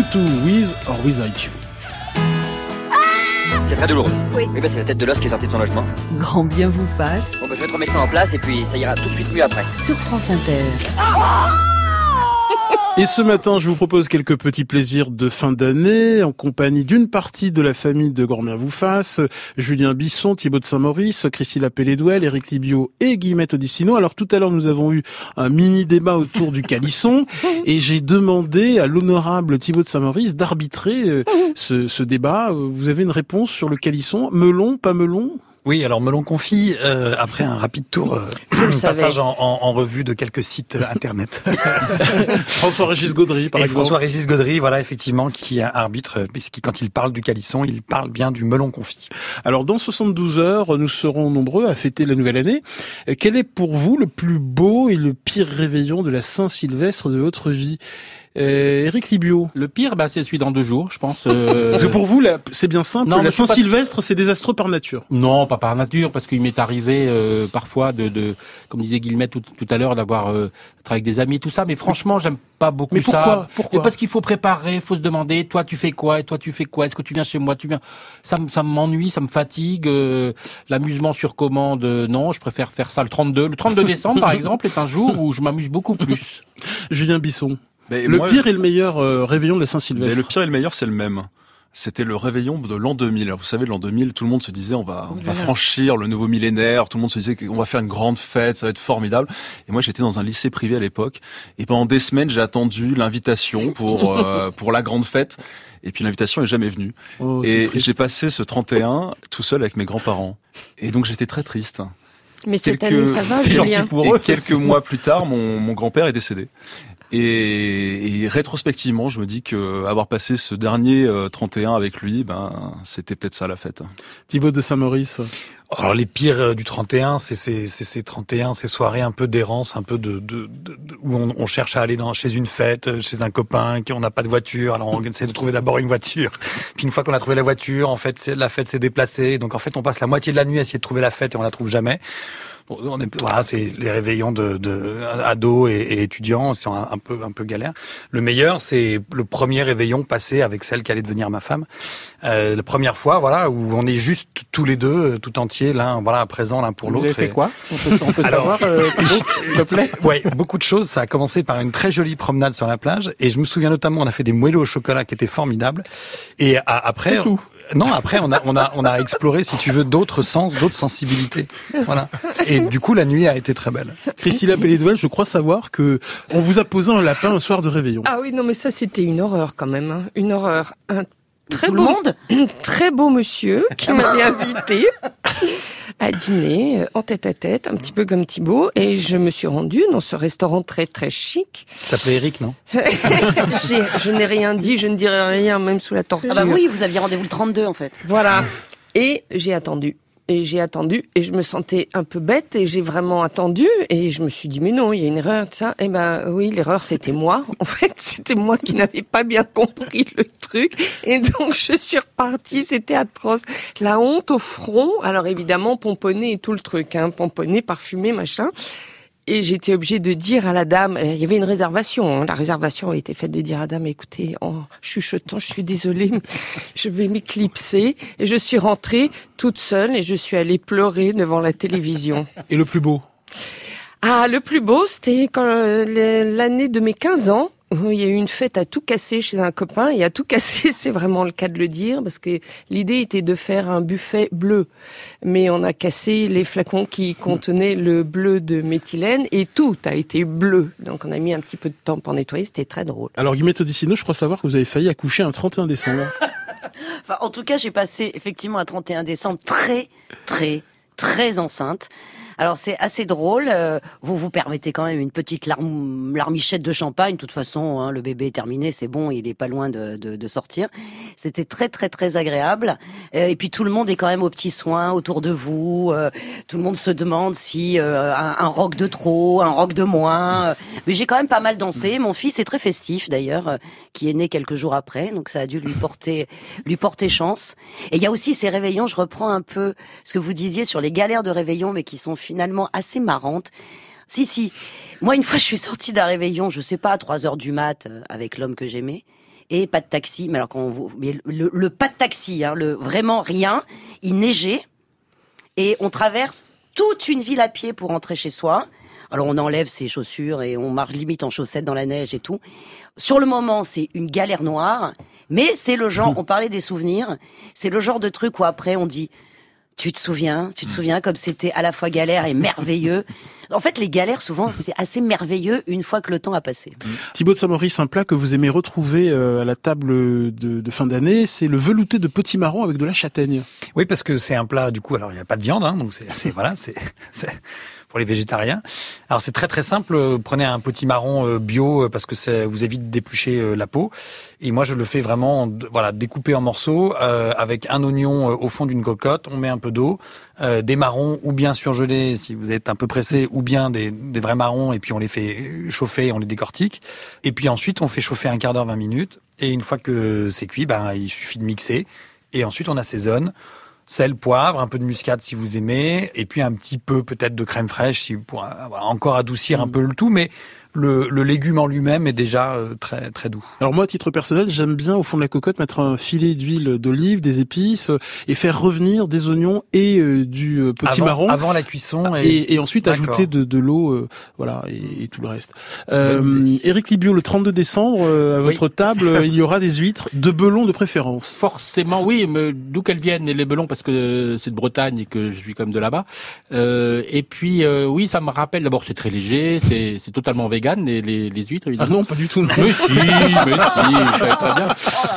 To With or Without You. C'est très douloureux. Oui. Oui, bah c'est la tête de l'os qui est sortie de son logement. Grand bien vous fasse Bon, bah je vais te remettre ça en place et puis ça ira tout de suite mieux après. sur France Inter. Et ce matin, je vous propose quelques petits plaisirs de fin d'année en compagnie d'une partie de la famille de Grand Bien vous fasse, Julien Bisson, Thibaut de Saint-Maurice, Christine Pelledouel, Éric Libio et Guillemette Odissino. Alors tout à l'heure, nous avons eu un mini débat autour du calisson et j'ai demandé à l'honorable Thibaut de Saint-Maurice d'arbitrer euh, ce, ce débat. Vous avez une réponse sur le calisson? Melon, pas melon? Oui, alors melon confit, euh, après un rapide tour, euh, Je le un savais. passage en, en, en revue de quelques sites euh, internet. François-Régis Gaudry, par Et exemple. François-Régis Gaudry, voilà, effectivement, qui arbitre, puisqu'il, quand il parle du calisson, il parle bien du melon confit. Alors, dans soixante-douze heures, nous serons nombreux à fêter la nouvelle année. Euh, Quel est pour vous le plus beau et le pire réveillon de la Saint-Sylvestre de votre vie? Euh, Éric Libio. Le pire, bah, c'est celui dans deux jours, je pense. euh, Parce que pour vous, la- c'est bien simple, Non, mais la je suis pas- Saint-Sylvestre, c'est désastreux par nature. Non, pas par nature, parce qu'il m'est arrivé euh, parfois de, de, comme disait Guillemette tout, tout à l'heure, d'avoir euh, travaillé avec des amis, tout ça. Mais franchement, j'aime pas beaucoup Mais pourquoi ça. Pourquoi Et parce qu'il faut préparer, faut se demander, toi tu fais quoi, et toi tu fais quoi, est-ce que tu viens chez moi, tu viens. Ça, me- ça m'ennuie, ça me fatigue. euh, L'amusement sur commande, euh, non, je préfère faire ça le trente-deux. Le trente-deux décembre, par exemple, est un jour où je m'amuse beaucoup plus. Julien Bisson. Mais Le moi, pire et le meilleur euh, réveillon de la mais Saint-Sylvestre. le pire et le meilleur, c'est le même. C'était le réveillon de l'an deux mille. Alors, vous savez, l'an deux mille, tout le monde se disait, on va, on va franchir le nouveau millénaire. Tout le monde se disait qu'on va faire une grande fête, ça va être formidable. Et moi, j'étais dans un lycée privé à l'époque. Et pendant des semaines, j'ai attendu l'invitation pour, euh, pour la grande fête. Et puis, l'invitation est jamais venue. Oh, c'est Et triste. j'ai passé ce trente et un tout seul avec mes grands-parents. Et donc, j'étais très triste. Mais cette Quelques- année, ça va, C'est gentil Julien? pour Et eux. quelques mois plus tard, mon, mon grand-père est décédé. Et, et rétrospectivement, je me dis que avoir passé ce dernier euh, trente et un avec lui, ben c'était peut-être ça la fête. Thibaut de Saint-Maurice. Alors les pires euh, du trente et un, c'est ces c'est, ces trente et un, ces soirées un peu d'errance, un peu de, de, de, de- où on, on cherche à aller dans chez une fête, euh, chez un copain, qui on n'a pas de voiture, alors on essaie de trouver d'abord une voiture. Puis une fois qu'on a trouvé la voiture, en fait, c'est, la fête s'est déplacée, donc en fait on passe la moitié de la nuit à essayer de trouver la fête et on la trouve jamais. On est, voilà, c'est les réveillons de, de ados et, et étudiants, c'est un, un peu un peu galère. Le meilleur, c'est le premier réveillon passé avec celle qui allait devenir ma femme. Euh, la première fois, voilà, où on est juste tous les deux, tout entiers, l'un, voilà, présent l'un pour Vous l'autre. avez fait Et- quoi? On peut, on peut Alors- savoir, euh, Thibaut, s'il te plaît? Ouais, beaucoup de choses. Ça a commencé par une très jolie promenade sur la plage, et je me souviens notamment, on a fait des moelleux au chocolat qui étaient formidables. Et à- après, C'est tout. non, après on a on a on a exploré, si tu veux, d'autres sens, d'autres sensibilités. Voilà. Et du coup, la nuit a été très belle. Christine Pelledouel, je crois savoir que on vous a posé un lapin un soir de réveillon. Ah oui, non, mais ça, c'était une horreur quand même. Hein. Une horreur. Un très Tout beau, le monde très beau monsieur qui m'avait invité à dîner euh, en tête à tête, un petit peu comme Thibaut. Et je me suis rendue dans ce restaurant très, très chic. Ça s'appelait Eric, non? J'ai- je n'ai rien dit, je ne dirai rien, même sous la torture. Ah bah oui, vous aviez rendez-vous le trente-deux en fait. Voilà. Et j'ai attendu. Et j'ai attendu et je me sentais un peu bête et j'ai vraiment attendu et je me suis dit mais non, il y a une erreur, tout ça. Eh ben oui, l'erreur c'était moi. En fait, c'était moi qui n'avais pas bien compris le truc et donc je suis repartie, c'était atroce. La honte au front, alors évidemment pomponné et tout le truc, hein, pomponné, parfumé, machin. Et j'étais obligée de dire à la dame, il y avait une réservation, hein, la réservation a été faite de dire à la dame, écoutez, en chuchotant, je suis désolée, mais je vais m'éclipser. Et je suis rentrée toute seule et je suis allée pleurer devant la télévision. Et le plus beau? Ah, le plus beau, c'était quand euh, l'année de mes quinze ans. où il y a eu une fête à tout casser chez un copain, et à tout casser, c'est vraiment le cas de le dire, parce que l'idée était de faire un buffet bleu. Mais on a cassé les flacons qui contenaient le bleu de méthylène, et tout a été bleu. Donc on a mis un petit peu de temps pour nettoyer, c'était très drôle. Alors Guillemette Odissino, je crois savoir que vous avez failli accoucher un trente et un décembre. Enfin, en tout cas, j'ai passé effectivement un trente et un décembre très, très, très enceinte. Alors c'est assez drôle. euh, vous vous permettez quand même une petite larme, larmichette de champagne. De toute façon, hein, le bébé est terminé, c'est bon, il est pas loin de, de, de sortir. C'était très très très agréable. Euh, et puis tout le monde est quand même aux petits soins autour de vous. Euh, tout le monde se demande si euh, un, un rock de trop, un rock de moins. Euh, mais j'ai quand même pas mal dansé. Mon fils est très festif d'ailleurs, euh, qui est né quelques jours après, donc ça a dû lui porter lui porter chance. Et il y a aussi ces réveillons. Je reprends un peu ce que vous disiez sur les galères de réveillon, mais qui sont finalement assez marrante. Si, si. Moi, une fois, je suis sortie d'un réveillon, je sais pas, à trois heures du mat, euh, avec l'homme que j'aimais. et pas de taxi. Mais alors quand vous, mais le, le pas de taxi, hein, le vraiment rien. Il neigeait et on traverse toute une ville à pied pour rentrer chez soi. Alors on enlève ses chaussures et on marche limite en chaussettes dans la neige et tout. Sur le moment, c'est une galère noire, mais c'est le genre, on parlait des souvenirs, c'est le genre de truc où après on dit, tu te souviens, tu te souviens comme c'était à la fois galère et merveilleux. En fait, les galères, souvent, c'est assez merveilleux une fois que le temps a passé. Thibaut de Saint-Maurice, un plat que vous aimez retrouver à la table de, de fin d'année, c'est le velouté de potimarron avec de la châtaigne. Oui, parce que c'est un plat, du coup, alors il n'y a pas de viande, hein, donc c'est, c'est voilà, c'est, c'est pour les végétariens. Alors c'est très très simple, prenez un potimarron bio parce que ça vous évite d'éplucher la peau. Et moi je le fais vraiment, voilà, découpé en morceaux euh, avec un oignon au fond d'une cocotte. On met un peu d'eau, euh, des marrons ou bien surgelés si vous êtes un peu pressé, ou bien des, des vrais marrons et puis on les fait chauffer, on les décortique. Et puis ensuite on fait chauffer un quart d'heure, vingt minutes. Et une fois que c'est cuit, ben il suffit de mixer. Et ensuite on assaisonne. Sel, poivre, un peu de muscade si vous aimez, et puis un petit peu peut-être de crème fraîche si pour voilà, encore adoucir un peu le tout, mais le, le légume en lui-même est déjà euh, très très doux. Alors moi, à titre personnel, j'aime bien au fond de la cocotte mettre un filet d'huile d'olive, des épices, euh, et faire revenir des oignons et euh, du euh, potimarron avant, avant la cuisson et, et, et ensuite D'accord. ajouter de, de l'eau, euh, voilà, et, et tout le reste. Euh, Éric Libio, le trente-deux décembre, euh, à votre oui. table, il y aura des huîtres de Belon de préférence. Forcément, oui, mais d'où qu'elles viennent les Belons, parce que c'est de Bretagne et que je suis comme de là-bas. Euh, et puis euh, oui, ça me rappelle. D'abord, c'est très léger, c'est, c'est totalement vegan. Les, les, les huîtres, évidemment. Ah non, pas du tout. Non. Mais si, mais si, je savais très bien.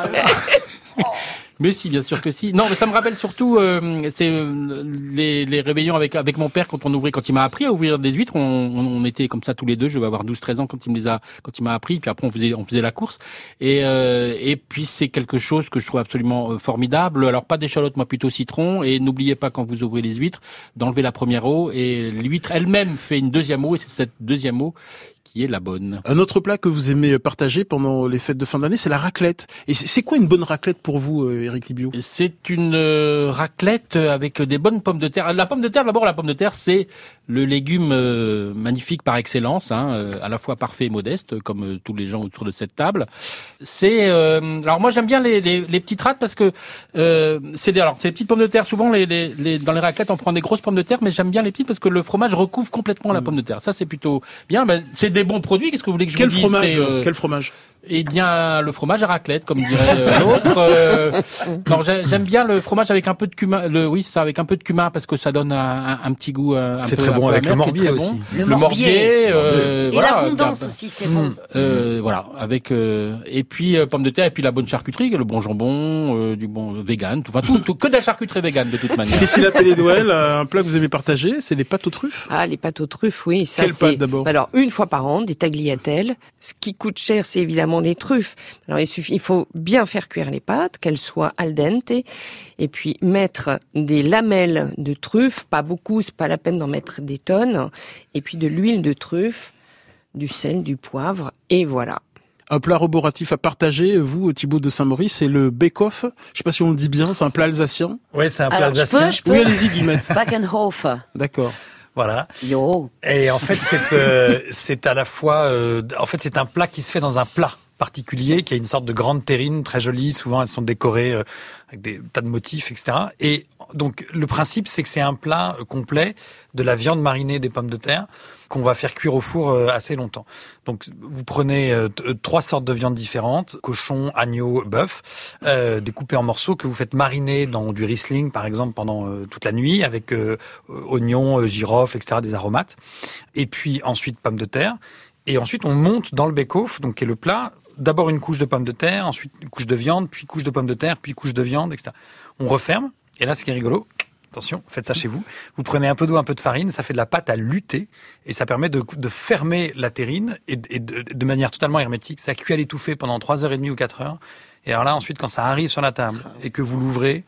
Mais si, bien sûr que si. Non, mais ça me rappelle surtout, euh, c'est euh, les, les réveillons avec avec mon père quand on ouvrait, quand il m'a appris à ouvrir des huîtres. On, on, on était comme ça tous les deux. Je vais avoir douze treize ans quand il me les a, quand il m'a appris. Puis après, on faisait on faisait la course. Et euh, et puis c'est quelque chose que je trouve absolument formidable. Alors pas d'échalote, moi plutôt citron. Et n'oubliez pas quand vous ouvrez les huîtres d'enlever la première eau. Et l'huître elle-même fait une deuxième eau. Et c'est cette deuxième eau qui est la bonne. Un autre plat que vous aimez partager pendant les fêtes de fin d'année, c'est la raclette. Et c'est quoi une bonne raclette pour vous, Éric Libio ? C'est une euh, raclette avec des bonnes pommes de terre. La pomme de terre, d'abord, la pomme de terre, c'est le légume euh, magnifique par excellence, hein, euh, à la fois parfait et modeste, comme euh, tous les gens autour de cette table. C'est euh, alors moi j'aime bien les, les, les petites râtes parce que euh, c'est des alors c'est des petites pommes de terre. Souvent les, les, les dans les raclettes on prend des grosses pommes de terre, mais j'aime bien les petites parce que le fromage recouvre complètement la pomme de terre. Ça c'est plutôt bien. Ben, c'est des bons produits. Qu'est-ce que vous voulez que je Quel vous dise ? fromage, c'est, euh, Quel fromage ? Eh bien, le fromage à raclette, comme dirait euh, l'autre. Euh, non, j'aime bien le fromage avec un peu de cumin. Le, oui, c'est ça, avec un peu de cumin parce que ça donne un, un, un petit goût. Un c'est peu, très bon un peu avec amer, le morbier bon. aussi. Le, le morbier, morbier euh, et voilà, l'abondance bah, aussi, c'est bon. Euh, voilà, avec euh, et puis euh, pommes de terre et puis la bonne charcuterie, le bon jambon, euh, du bon vegan, tout, enfin tout, tout, que de la charcuterie vegan de toute manière. Christine Appelé-Noël, un plat que vous aimez partager, c'est les pâtes aux truffes. Ah, les pâtes aux truffes, oui. Ça, Quelles c'est... pâtes d'abord ? Alors, une fois par an, des tagliatelles. Ce qui coûte cher, c'est évidemment les truffes. Alors, il suffit, il faut bien faire cuire les pâtes, qu'elles soient al dente, et puis mettre des lamelles de truffes, pas beaucoup, c'est pas la peine d'en mettre des tonnes, et puis de l'huile de truffe, du sel, du poivre, et voilà. Un plat roboratif à partager, vous, Thibaut de Saint-Maurice, c'est le bake-off. Je sais pas si on le dit bien, c'est un plat alsacien. Oui, c'est un plat Alors, alsacien. Je peux, je peux. Oui, allez-y, Guillemette. Backenhof. D'accord. Voilà. Yo. Et en fait, c'est euh, c'est à la fois, euh, en fait, c'est un plat qui se fait dans un plat particulier, qui a une sorte de grande terrine très jolie. Souvent, elles sont décorées euh, avec des tas de motifs, et cetera. Et donc, le principe, c'est que c'est un plat complet de la viande marinée, des pommes de terre, qu'on va faire cuire au four euh, assez longtemps. Donc, vous prenez euh, t- trois sortes de viandes différentes, cochon, agneau, bœuf, euh, découpés en morceaux que vous faites mariner dans du Riesling, par exemple, pendant euh, toute la nuit, avec euh, oignons, euh, girofle, et cetera, des aromates. Et puis, ensuite, pommes de terre. Et ensuite, on monte dans le bake-off, donc qui est le plat, d'abord une couche de pommes de terre, ensuite une couche de viande, puis couche de pommes de terre, puis couche de viande, et cetera. On referme, et là, ce qui est rigolo, attention, faites ça chez vous, vous prenez un peu d'eau, un peu de farine, ça fait de la pâte à lutter, et ça permet de, de fermer la terrine, et, et de, de manière totalement hermétique. Ça cuit à l'étouffée pendant trois heures trente ou quatre heures, et alors là, ensuite, quand ça arrive sur la table, et que vous l'ouvrez,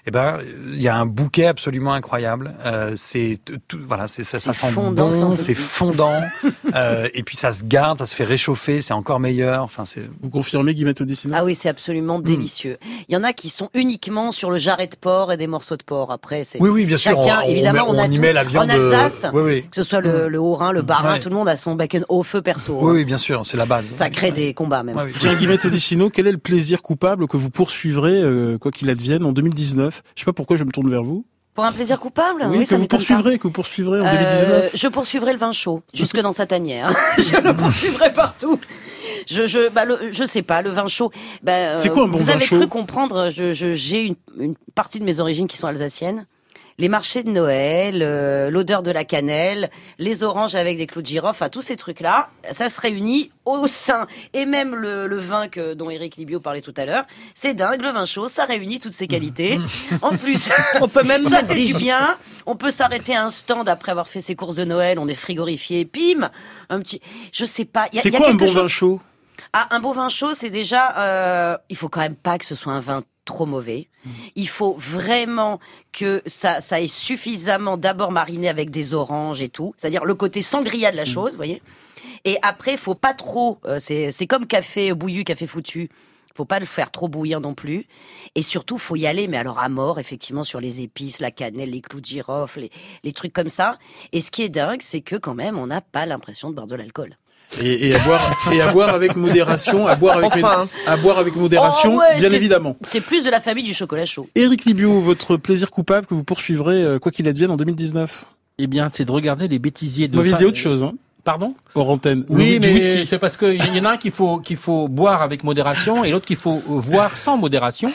eh ben, il y a un bouquet absolument incroyable. Euh, c'est tout, voilà, c'est ça, ça sent fondant, bon, c'est c'est fondant, euh, et puis ça se garde, ça se fait réchauffer, c'est encore meilleur. Enfin, c'est. Vous confirmez, Guillemette Odissino? Ah oui, c'est absolument Mm. délicieux. Il y en a qui sont uniquement sur le jarret de porc et des morceaux de porc. Après, c'est Oui, oui, bien sûr. chacun, on, on évidemment, met, on a y tout. met la viande. En Alsace, oui, oui. que ce soit le, le Haut-Rhin, le Bas-Rhin, Ouais. tout le monde a son bacon au feu perso. Oui, hein. oui, bien sûr, c'est la base. Ça crée des combats même. Ouais, oui. Tiens, Guillemette Odissino, quel est le plaisir coupable que vous poursuivrez, euh, quoi qu'il advienne, en deux mille dix-neuf? Je sais pas pourquoi je me tourne vers vous. Pour un plaisir coupable, Oui, que ça vous m'étonne pas. poursuivrez, que vous poursuivrez en Euh, deux mille dix-neuf. je poursuivrai le vin chaud, jusque dans sa tanière. je le poursuivrai partout. Je, je, bah, le, je sais pas, le vin chaud. Bah, euh, C'est quoi un bon vous vin avez chaud cru comprendre, je, je, j'ai une, une partie de mes origines qui sont alsaciennes. Les marchés de Noël, euh, l'odeur de la cannelle, les oranges avec des clous de girofle, enfin tous ces trucs-là, ça se réunit au sein. Et même le, le vin que, dont Éric Libio parlait tout à l'heure, c'est dingue, le vin chaud, ça réunit toutes ces qualités. En plus, On peut même ça mettre fait des du bien. On peut s'arrêter à un stand après avoir fait ses courses de Noël, on est frigorifié, pim, un petit, je sais pas. Y a, C'est y a quoi un quelque bon chose... vin chaud? Ah, un beau vin chaud, c'est déjà, euh, il faut quand même pas que ce soit un vin trop mauvais. Il faut vraiment que ça, ça ait suffisamment d'abord mariné avec des oranges et tout. C'est-à-dire le côté sangria de la chose, vous voyez. Et après, faut pas trop, euh, c'est, c'est comme café bouillu, café foutu. Faut pas le faire trop bouillir non plus. Et surtout, faut y aller, mais alors à mort, effectivement, sur les épices, la cannelle, les clous de girofle, les, les trucs comme ça. Et ce qui est dingue, c'est que quand même, on n'a pas l'impression de boire de l'alcool. Et, et à boire, et à boire avec modération, à boire avec, Enfin. à boire avec modération, Oh, ouais, bien c'est- évidemment. C'est plus de la famille du chocolat chaud. Éric Libio, votre plaisir coupable que vous poursuivrez, euh, quoi qu'il advienne, en deux mille dix-neuf? Eh bien, c'est de regarder les bêtisiers de Vous m'avez fin- dit autre chose, hein, Pardon? hors antenne. Oui, Le- du mais whisky. c'est parce qu'il y en a un qu'il faut qu'il faut boire avec modération et l'autre qu'il faut boire sans modération.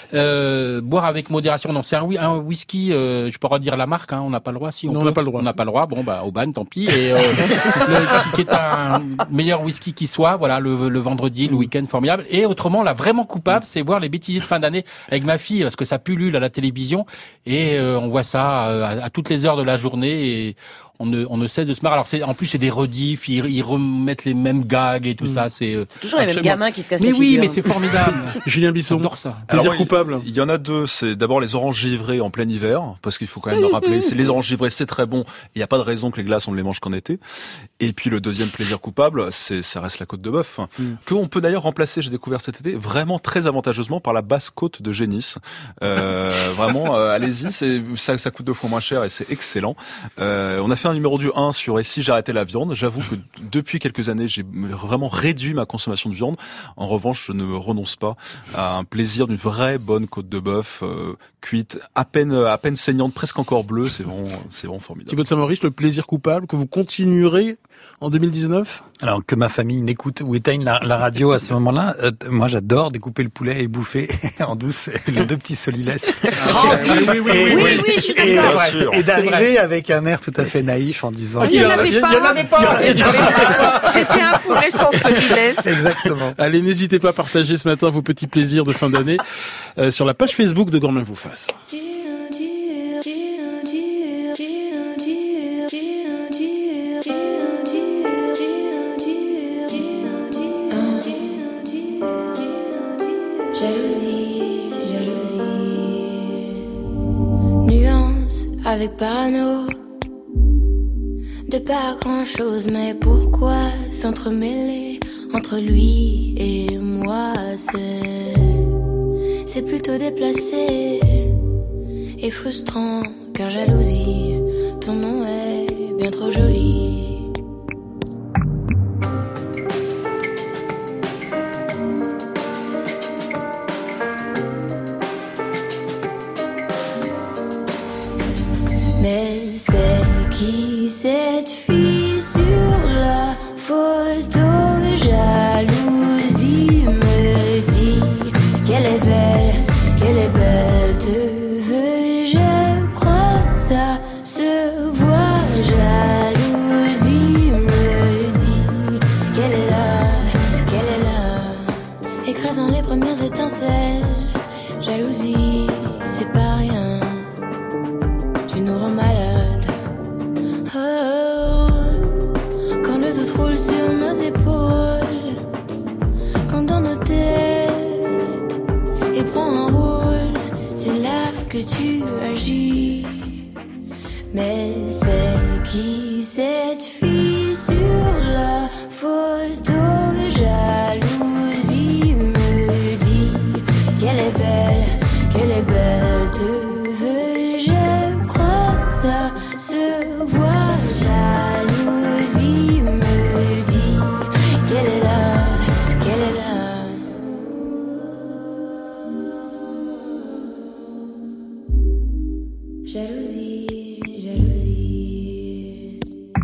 Euh, boire avec modération, non, c'est un, whi- un whisky. Euh, je peux pas dire la marque, hein, on n'a pas le droit. Si on, Non, on peut. n'a pas le droit. On n'a pas le droit. Bon, bah, Auban, tant pis. Et euh, le, qui est un meilleur whisky qui soit. Voilà, le, le vendredi, le week-end, formidable. Et autrement, là, vraiment coupable, c'est voir les bêtisiers de fin d'année avec ma fille, parce que ça pullule à la télévision et euh, on voit ça euh, à, à toutes les heures de la journée et on ne, on ne cesse de se marrer. Alors, c'est, en plus, c'est des rediffs, ils, ils remettent les mêmes gags et tout ça. C'est euh, Toujours les mêmes absolument- gamins qui se cassent Mais les oui, figures. mais c'est formidable. Julien Bisson. J'adore ça. Plaisir Alors, coupable. Il y en a deux. C'est d'abord les oranges givrées en plein hiver, parce qu'il faut quand même le rappeler. C'est les oranges givrées, c'est très bon. Il n'y a pas de raison que les glaces on ne les mange qu'en été. Et puis le deuxième plaisir coupable, c'est ça reste la côte de bœuf, Mm. que on peut d'ailleurs remplacer. J'ai découvert cet été vraiment très avantageusement par la basse côte de Génis. Euh, vraiment, euh, allez-y, c'est ça, ça coûte deux fois moins cher et c'est excellent. Euh, on a fait un numéro du un sur et si j'arrêtais la viande. J'avoue que depuis quelques années, j'ai vraiment réduit ma consommation de viande. En revanche, je ne renonce pas à un plaisir d'une vraie bonne côte de bœuf euh, cuite, à peine à peine saignante, presque encore bleue. C'est vraiment c'est vraiment formidable. Thibaut de Saint-Maurice, le plaisir coupable que vous continuerez en deux mille dix-neuf? Alors que ma famille n'écoute ou éteigne la, la radio à ce moment-là, euh, moi j'adore découper le poulet et bouffer en douce les deux petits solilès. Oh, oui, oui, Et- oui, oui, je suis et, d'accord. Bien sûr. et d'arriver avec un air tout à fait naïf en disant Il n'y en avait Il y pas. en avait pas. Il y en avait pas. C'était un poulet sans solilès. exactement. Allez, n'hésitez pas à partager ce matin vos petits plaisirs de fin d'année euh, sur la page Facebook de Grand Bien vous fasse. Jalousie, jalousie. Nuance avec parano. De pas grand chose, mais pourquoi s'entremêler entre lui et moi? C'est, c'est plutôt déplacé et frustrant, car jalousie, ton nom est bien trop joli. Mais c'est qui cette fille sur la photo? Jalousie me dit qu'elle est belle, qu'elle est belle. Te veux, je crois, ça se voit. Jalousie me dit qu'elle est là, qu'elle est là. Écrasant les premières étincelles. Jalousie, c'est pas rien. Tu nous rends malade. Oh. tu agis. Mais c'est qui cette fille sur la photo? Jalousie me dit qu'elle est belle, qu'elle est belle. Te veux, je crois ça se voit. Jalousie me dit qu'elle est là, qu'elle est là. Jalousie, jalousie.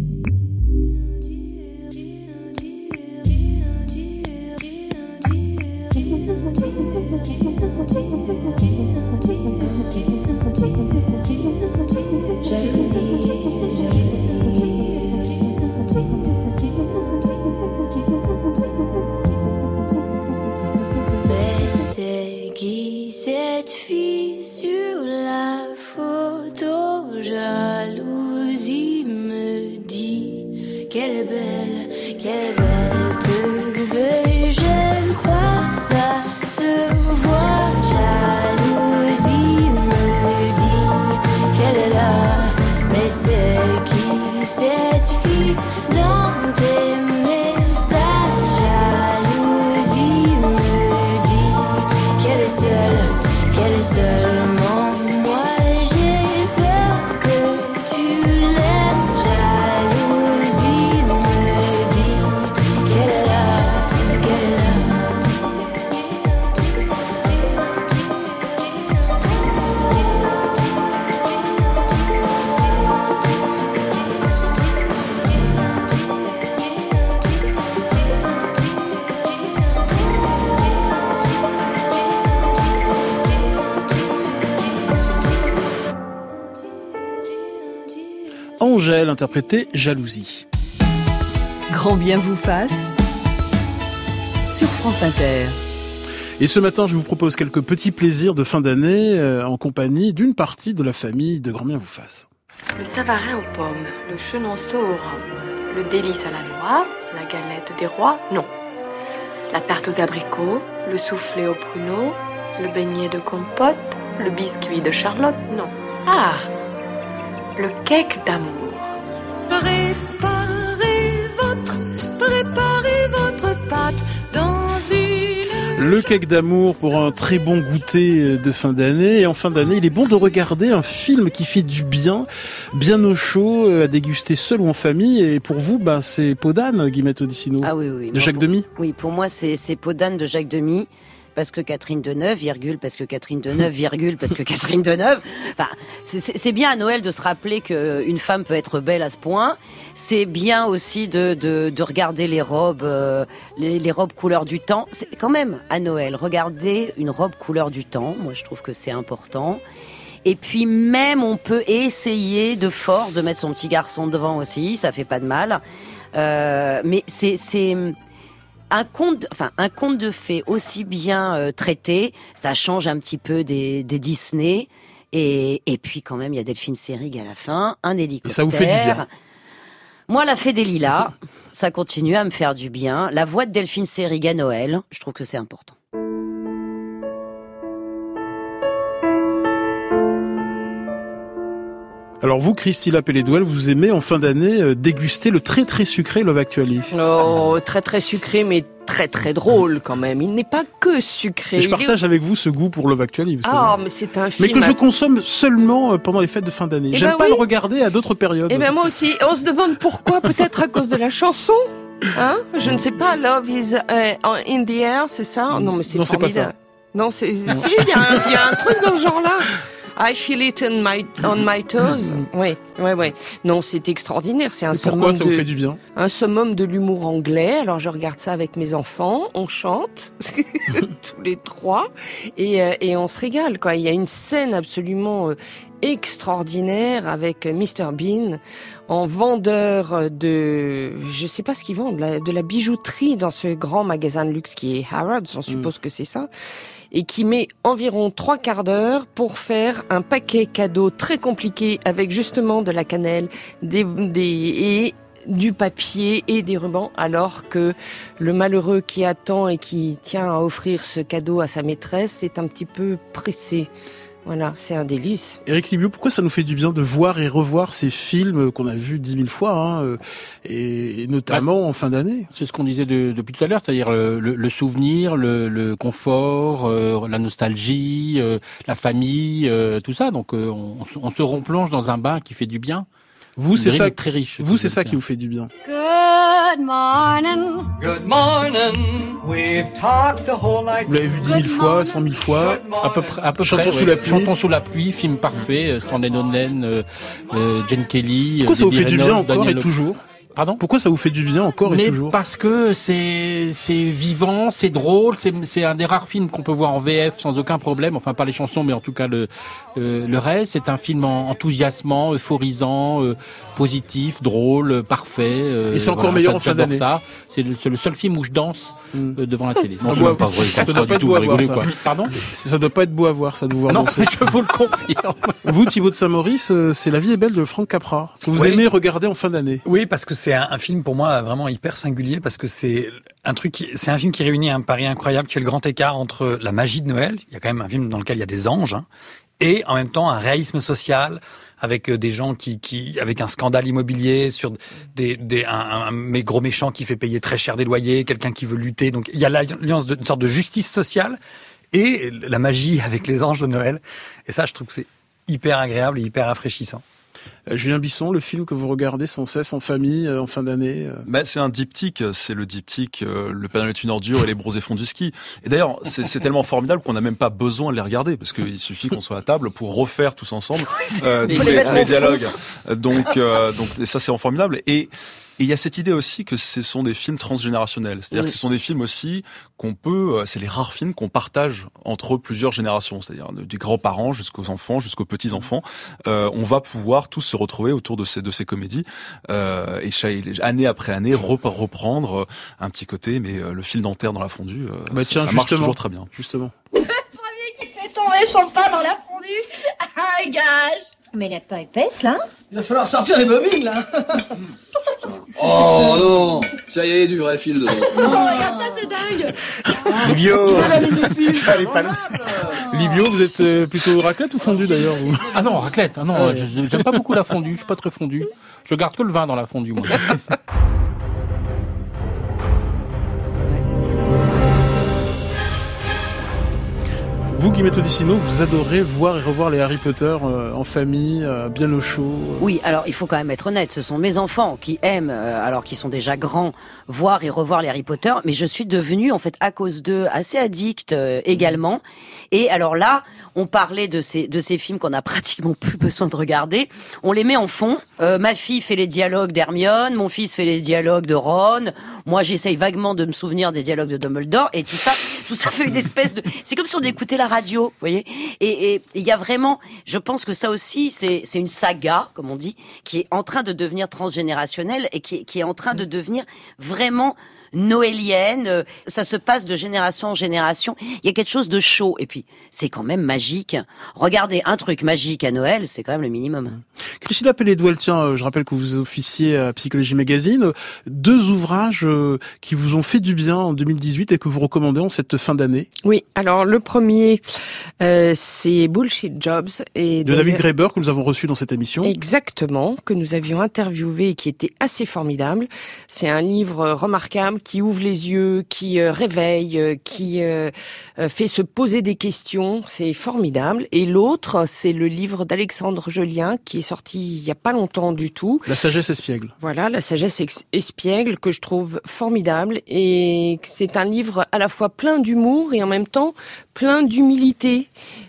Mais c'est qui cette fille sur la photo? Jalousie me dit qu'elle est belle, qu'elle est belle. Te veux, je crois ça se voit. Jalousie me dit qu'elle est là. Mais c'est qui cette fille dans tes messages? Jalousie me dit qu'elle est seule, qu'elle est seulement moi. J'ai peur que tu l'aimes. Jalousie me dit qu'elle est là, qu'elle est là. Angèle interprétait Jalousie. Grand bien vous fasse sur France Inter. Et ce matin, je vous propose quelques petits plaisirs de fin d'année euh, en compagnie d'une partie de la famille de Grand bien vous fasse. Le savarin aux pommes, le chenonceau au rhum, le délice à la noix, la galette des rois, non. La tarte aux abricots, le soufflé aux pruneaux, le beignet de compote, le biscuit de Charlotte, non. Ah, le cake d'amour. Préparez votre, préparez votre pâte dans une... Le cake d'amour pour un très bon goûter de fin d'année. Et en fin d'année, il est bon de regarder un film qui fait du bien, bien au chaud, à déguster seul ou en famille. Et pour vous, ben, c'est Peau d'âne, Guillemette Odissino. Ah oui, oui. De Jacques pour, Demy. Oui, pour moi, c'est, c'est Peau d'âne de Jacques Demy. Parce que Catherine Deneuve, virgule, parce que Catherine Deneuve, virgule, parce que Catherine Deneuve. Enfin, c'est, c'est, c'est bien à Noël de se rappeler qu'une femme peut être belle à ce point. C'est bien aussi de, de, de regarder les robes, euh, les, les robes couleur du temps. C'est quand même à Noël, regarder une robe couleur du temps. Moi, je trouve que c'est important. Et puis même, on peut essayer de force de mettre son petit garçon devant aussi. Ça fait pas de mal. Euh, mais c'est, c'est, Un conte, enfin un conte de fées aussi bien euh, traité, ça change un petit peu des, des Disney. Et, et puis quand même, il y a Delphine Seyrig à la fin, un hélicoptère. Et ça vous fait du bien. Moi, la fée des lilas, ça continue à me faire du bien. La voix de Delphine Seyrig à Noël, je trouve que c'est important. Alors vous, Christy Lapellé-Douel, vous aimez en fin d'année euh, déguster le très très sucré Love Actually. Oh, très très sucré, mais très très drôle quand même. Il n'est pas que sucré. Et je Il partage est... avec vous ce goût pour Love Actually. Vous Ah, savez. mais c'est un film. Mais que je consomme seulement pendant les fêtes de fin d'année. Eh J'aime ben pas oui. le regarder à d'autres périodes. Eh ben moi aussi. On se demande pourquoi. Peut-être à cause de la chanson. Hein? Je ne sais pas. Love is uh, in the air, c'est ça? Non, mais c'est Non, c'est pas formidable. ça. Non, c'est si. Il y, a un- il y a un truc dans ce genre-là. I feel it on my on my toes. Oui, oui, oui. Non, c'est extraordinaire. C'est un Et pourquoi summum ça de vous fait du bien? un summum de l'humour anglais. Alors je regarde ça avec mes enfants, on chante tous les trois et euh, et on se régale quoi. Il y a une scène absolument euh, extraordinaire avec mister Bean en vendeur de, je sais pas ce qu'ils vendent, de la, de la bijouterie dans ce grand magasin de luxe qui est Harrods, on suppose mm. que c'est ça, et qui met environ trois quarts d'heure pour faire un paquet cadeau très compliqué avec justement de la cannelle, des, des et du papier et des rubans, alors que le malheureux qui attend et qui tient à offrir ce cadeau à sa maîtresse est un petit peu pressé Voilà, c'est un délice. Éric Libiau, pourquoi ça nous fait du bien de voir et revoir ces films qu'on a vus dix mille fois, hein, et, et notamment bah, en fin d'année? C'est ce qu'on disait de, depuis tout à l'heure, c'est-à-dire le, le, le souvenir, le, le confort, euh, la nostalgie, euh, la famille, euh, tout ça. Donc euh, on, on se replonge dans un bain qui fait du bien. Vous, c'est ça, très riche. Vous, c'est ça qui vous fait du bien. Good morning. Good morning. We've talked the whole night. Vous l'avez vu dix mille fois, cent mille fois. À peu près, à peu Chantons près. sous Oui. la pluie. Chantons sous la pluie, film parfait. Stanley Donen, euh, euh, Jane Kelly. Pourquoi ça vous fait du bien encore Daniel et toujours? Pardon? Pourquoi ça vous fait du bien encore Mais et toujours? Parce que c'est c'est vivant, c'est drôle, c'est c'est un des rares films qu'on peut voir en V F sans aucun problème. Enfin, pas les chansons, mais en tout cas le euh, le reste. C'est un film en, enthousiasmant, euphorisant, euh, positif, drôle, parfait. Euh, et c'est encore voilà, meilleur en fin j'adore d'année. Ça. C'est le, c'est le seul film où je danse mm. euh, devant la télé. Non, c'est pas vrai. Ça doit pas être beau à voir, ça. Pardon? Ça doit pas être beau à voir, ça de vous voir Non, danser. je vous le confirme. Vous, Thibaut de Saint-Maurice, c'est La vie est belle de Franck Capra, que vous oui. aimez regarder en fin d'année. Oui, parce que c'est un, un film pour moi vraiment hyper singulier, parce que c'est un truc, qui, c'est un film qui réunit un pari incroyable, qui fait le grand écart entre la magie de Noël, il y a quand même un film dans lequel il y a des anges, hein, et en même temps un réalisme social, avec des gens qui, qui, avec un scandale immobilier sur des, des, un, un, un gros méchant qui fait payer très cher des loyers, quelqu'un qui veut lutter. Donc il y a l'alliance d'une sorte de justice sociale et la magie avec les anges de Noël. Et ça, je trouve que c'est hyper agréable et hyper rafraîchissant. Euh, Julien Bisson, le film que vous regardez sans cesse en famille euh, en fin d'année. Euh... Bah, c'est un diptyque, c'est le diptyque euh, Le Père Noël est une ordure et Les bronzés font du ski. Et d'ailleurs, c'est, c'est tellement formidable qu'on n'a même pas besoin de les regarder, parce qu'il suffit qu'on soit à table pour refaire tous ensemble euh, tous les, les dialogues. Donc, euh, donc et ça c'est formidable. Et Et il y a cette idée aussi que ce sont des films transgénérationnels. C'est-à-dire oui. que ce sont des films aussi qu'on peut, c'est les rares films qu'on partage entre plusieurs générations. C'est-à-dire des grands-parents jusqu'aux enfants, jusqu'aux petits-enfants. Euh, on va pouvoir tous se retrouver autour de ces, de ces comédies. Euh, et chaque, année après année, reprendre un petit côté, mais le fil dentaire dans la fondue, euh, bah tiens, ça, ça marche toujours très bien. Justement. Le premier qui fait tomber son pain dans la fondue, un gage. Mais elle n'est pas épaisse, là? Il va falloir sortir les bobines, là. Oh non, ça y est, du vrai fil dedans. Oh, regarde ça, c'est dingue. Libio. Allez, pas Libio, vous êtes euh, plutôt raclette ou fondue d'ailleurs vous? Ah non, raclette. Ah non, ah, je, j'aime pas beaucoup la fondue. Je suis pas très fondue. Je garde que le vin dans la fondue, moi. Vous, Guillemette Odissino, vous adorez voir et revoir les Harry Potter euh, en famille, euh, bien au chaud. Euh. Oui, alors il faut quand même être honnête, ce sont mes enfants qui aiment, euh, alors qu'ils sont déjà grands, voir et revoir les Harry Potter, mais je suis devenue en fait à cause d'eux assez addict euh, également. Et alors là, on parlait de ces de ces films qu'on a pratiquement plus besoin de regarder. On les met en fond. Euh, ma fille fait les dialogues d'Hermione, mon fils fait les dialogues de Ron. Moi, j'essaye vaguement de me souvenir des dialogues de Dumbledore, et tout ça, tout ça fait une espèce de. C'est comme si on écoutait la radio, vous voyez. Et il y a vraiment, je pense que ça aussi, c'est c'est une saga, comme on dit, qui est en train de devenir transgénérationnelle et qui est, qui est en train de devenir vraiment noélienne, ça se passe de génération en génération. Il y a quelque chose de chaud. Et puis, c'est quand même magique. Regardez, un truc magique à Noël, c'est quand même le minimum. Christina Pellet-Douel, tiens, je rappelle que vous officiez à Psychologie Magazine. Deux ouvrages qui vous ont fait du bien en deux mille dix-huit et que vous recommandez en cette fin d'année. Oui, alors le premier, euh, c'est Bullshit Jobs. Et de David Graeber, que nous avons reçu dans cette émission. Exactement, que nous avions interviewé et qui était assez formidable. C'est un livre remarquable qui ouvre les yeux, qui euh, réveille, euh, qui euh, euh, fait se poser des questions. C'est formidable. Et l'autre, c'est le livre d'Alexandre Jolien, qui est sorti il y a pas longtemps du tout. La sagesse espiègle. Voilà, La sagesse espiègle, que je trouve formidable. Et c'est un livre à la fois plein d'humour et en même temps plein d'humilité.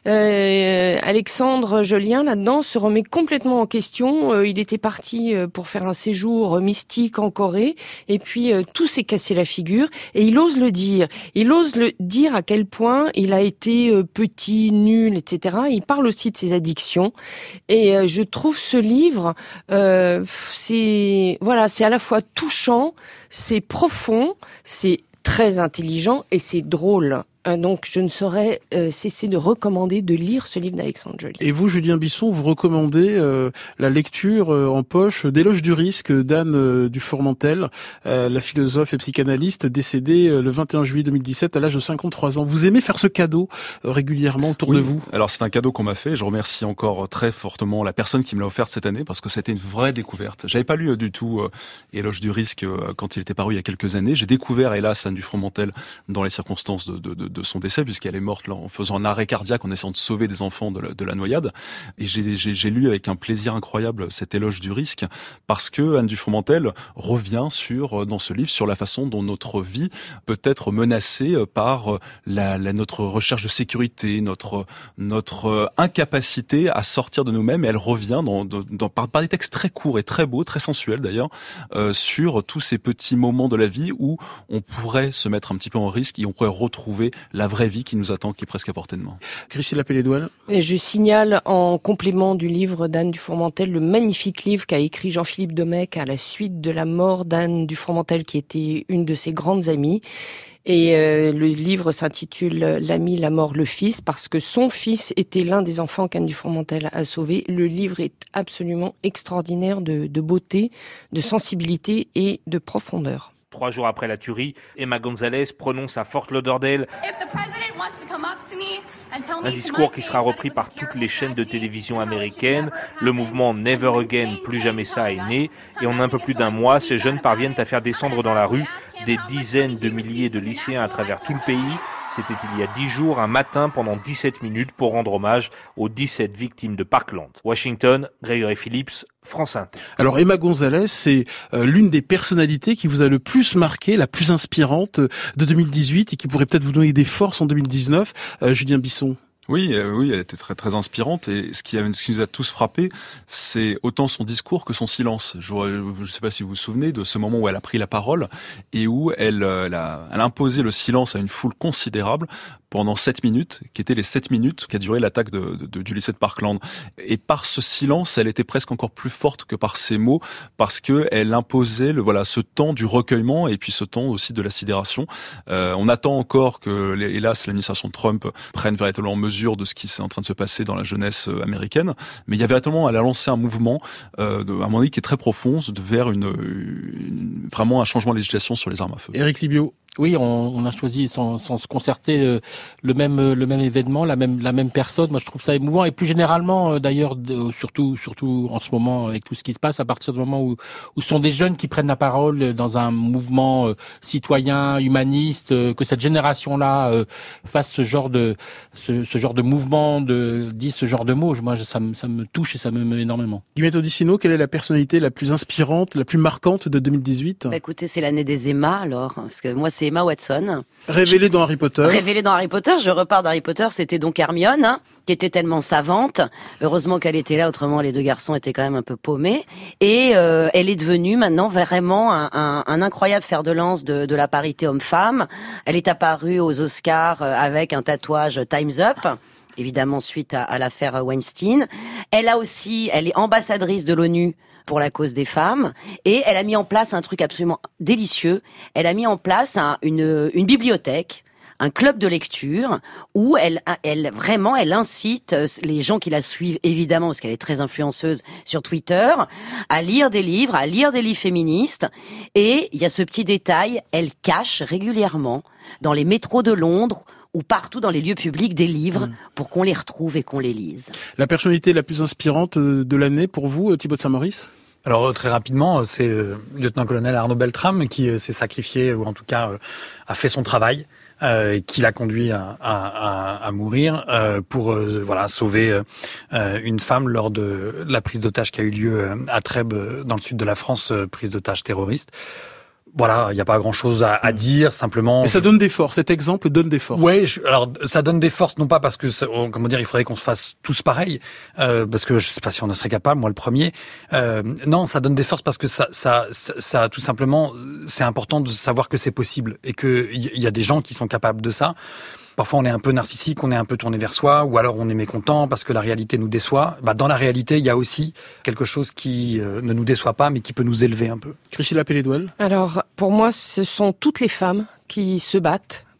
Euh, Alexandre Jolien, là-dedans, se remet complètement en question. Euh, il était parti pour faire un séjour mystique en Corée. Et puis, euh, tout s'est cassé la figure. Et il ose le dire. Il ose le dire à quel point il a été euh, petit, nul, et cetera. Il parle aussi de ses addictions. Et euh, je trouve ce livre, euh, c'est voilà, c'est à la fois touchant, c'est profond, c'est très intelligent et c'est drôle. Euh, donc je ne saurais euh, cesser de recommander de lire ce livre d'Alexandre Joly. Et vous, Julien Bisson, vous recommandez euh, la lecture euh, en poche d'Éloge du risque d'Anne euh, Dufourmentel, euh, la philosophe et psychanalyste décédée euh, le vingt et un juillet deux mille dix-sept à l'âge de cinquante-trois ans. Vous aimez faire ce cadeau euh, régulièrement autour oui. de vous? Alors c'est un cadeau qu'on m'a fait. Je remercie encore très fortement la personne qui me l'a offerte cette année parce que c'était une vraie découverte. J'avais pas lu euh, du tout euh, Éloge du risque euh, quand il était paru il y a quelques années. J'ai découvert hélas Anne Dufourmentel dans les circonstances de, de, de, de son décès puisqu'elle est morte là, en faisant un arrêt cardiaque en essayant de sauver des enfants de la, de la noyade. Et j'ai, j'ai, j'ai lu avec un plaisir incroyable cet Éloge du risque parce que Anne Dufourmentel revient sur dans ce livre sur la façon dont notre vie peut être menacée par la, la notre recherche de sécurité, notre notre incapacité à sortir de nous-mêmes. Et elle revient dans, dans, dans par, par des textes très courts et très beaux, très sensuels d'ailleurs, euh, sur tous ces petits moments de la vie où on pourrait se mettre un petit peu en risque et on pourrait retrouver la vraie vie qui nous attend, qui est presque à portée de main. Christine Lapélédoine. Et je signale en complément du livre d'Anne Dufourmentel le magnifique livre qu'a écrit Jean-Philippe Domecq à la suite de la mort d'Anne Dufourmentel, qui était une de ses grandes amies. Et euh, le livre s'intitule « L'ami, la mort, le fils » parce que son fils était l'un des enfants qu'Anne Dufourmentel a sauvé. Le livre est absolument extraordinaire de, de beauté, de sensibilité et de profondeur. Trois jours après la tuerie, Emma Gonzalez prononce à Fort Lauderdale un discours qui sera repris par toutes les chaînes de télévision américaines. Le mouvement Never Again, plus jamais ça, est né. Et en un peu plus d'un mois, ces jeunes parviennent à faire descendre dans la rue des dizaines de milliers de lycéens à travers tout le pays. C'était il y a dix jours, un matin, pendant dix-sept minutes, pour rendre hommage aux dix-sept victimes de Parkland. Washington, Grégory Phillips, France Inter. Alors Emma Gonzalez, c'est euh, l'une des personnalités qui vous a le plus marqué, la plus inspirante de deux mille dix-huit et qui pourrait peut-être vous donner des forces en deux mille dix-neuf. Euh, Julien Bisson. Oui, euh, oui, elle était très très inspirante et ce qui, a, ce qui nous a tous frappés, c'est autant son discours que son silence. Je ne sais pas si vous vous souvenez de ce moment où elle a pris la parole et où elle, elle, a, elle a imposé le silence à une foule considérable pendant sept minutes, qui étaient les sept minutes qu'a duré l'attaque de, de, du lycée de Parkland. Et par ce silence, elle était presque encore plus forte que par ses mots, parce que elle imposait le voilà ce temps du recueillement et puis ce temps aussi de la sidération. Euh, on attend encore que, hélas, l'administration de Trump prenne véritablement mesure de ce qui est en train de se passer dans la jeunesse américaine. Mais il y a véritablement, elle a lancé un mouvement, euh, de, à mon avis, qui est très profond, vers une, une vraiment un changement de législation sur les armes à feu. Éric Libio. Oui, on, on a choisi sans, sans se concerter euh, le même le même événement, la même la même personne. Moi, je trouve ça émouvant et plus généralement, euh, d'ailleurs, de, surtout surtout en ce moment avec tout ce qui se passe, à partir du moment où où ce sont des jeunes qui prennent la parole dans un mouvement euh, citoyen, humaniste, euh, que cette génération-là euh, fasse ce genre de ce, ce genre de mouvement, de dise ce genre de mots. Moi, ça me ça me touche et ça m'émeut énormément. Guillemette Odissino, quelle est la personnalité la plus inspirante, la plus marquante de deux mille dix-huit? Bah écoutez, c'est l'année des Emma alors, parce que moi c'est Emma Watson. Révélée dans Harry Potter. Révélée dans Harry Potter. Je repars d'Harry Potter. C'était donc Hermione, hein, qui était tellement savante. Heureusement qu'elle était là, autrement les deux garçons étaient quand même un peu paumés. Et euh, elle est devenue maintenant vraiment un, un, un incroyable fer de lance de, de la parité homme-femme. Elle est apparue aux Oscars avec un tatouage Time's Up. Évidemment, suite à, à l'affaire Weinstein. Elle a aussi, elle est ambassadrice de l'ONU pour la cause des femmes, et elle a mis en place un truc absolument délicieux. Elle a mis en place un, une, une bibliothèque, un club de lecture, où elle, elle vraiment, elle incite les gens qui la suivent, évidemment, parce qu'elle est très influenceuse sur Twitter, à lire des livres, à lire des livres féministes. Et il y a ce petit détail, elle cache régulièrement dans les métros de Londres ou partout dans les lieux publics des livres mmh. pour qu'on les retrouve et qu'on les lise. La personnalité la plus inspirante de l'année pour vous, Thibaut de Saint-Maurice ? Alors très rapidement, c'est le lieutenant-colonel Arnaud Beltrame qui s'est sacrifié, ou en tout cas a fait son travail, euh, qui l'a conduit à, à, à mourir euh, pour euh, voilà sauver euh, une femme lors de la prise d'otage qui a eu lieu à Trèbes, dans le sud de la France, prise d'otage terroriste. Voilà, il n'y a pas grand-chose à, à dire, simplement. Mais ça je... donne des forces. Cet exemple donne des forces. Ouais, je... alors ça donne des forces, non pas parce que, ça, comment dire, il faudrait qu'on se fasse tous pareil, euh, parce que je sais pas si on en serait capable, moi le premier. Euh, non, ça donne des forces parce que ça, ça, ça, ça, tout simplement, c'est important de savoir que c'est possible et que il y a des gens qui sont capables de ça. Parfois, on est un peu narcissique, on est un peu tourné vers soi, ou alors on est mécontent parce que la réalité nous déçoit. Bah, dans la réalité, il y a aussi quelque chose qui euh, ne nous déçoit pas, mais qui peut nous élever un peu. Christine Lapélédoine. Alors, pour moi, ce sont toutes les femmes qui se battent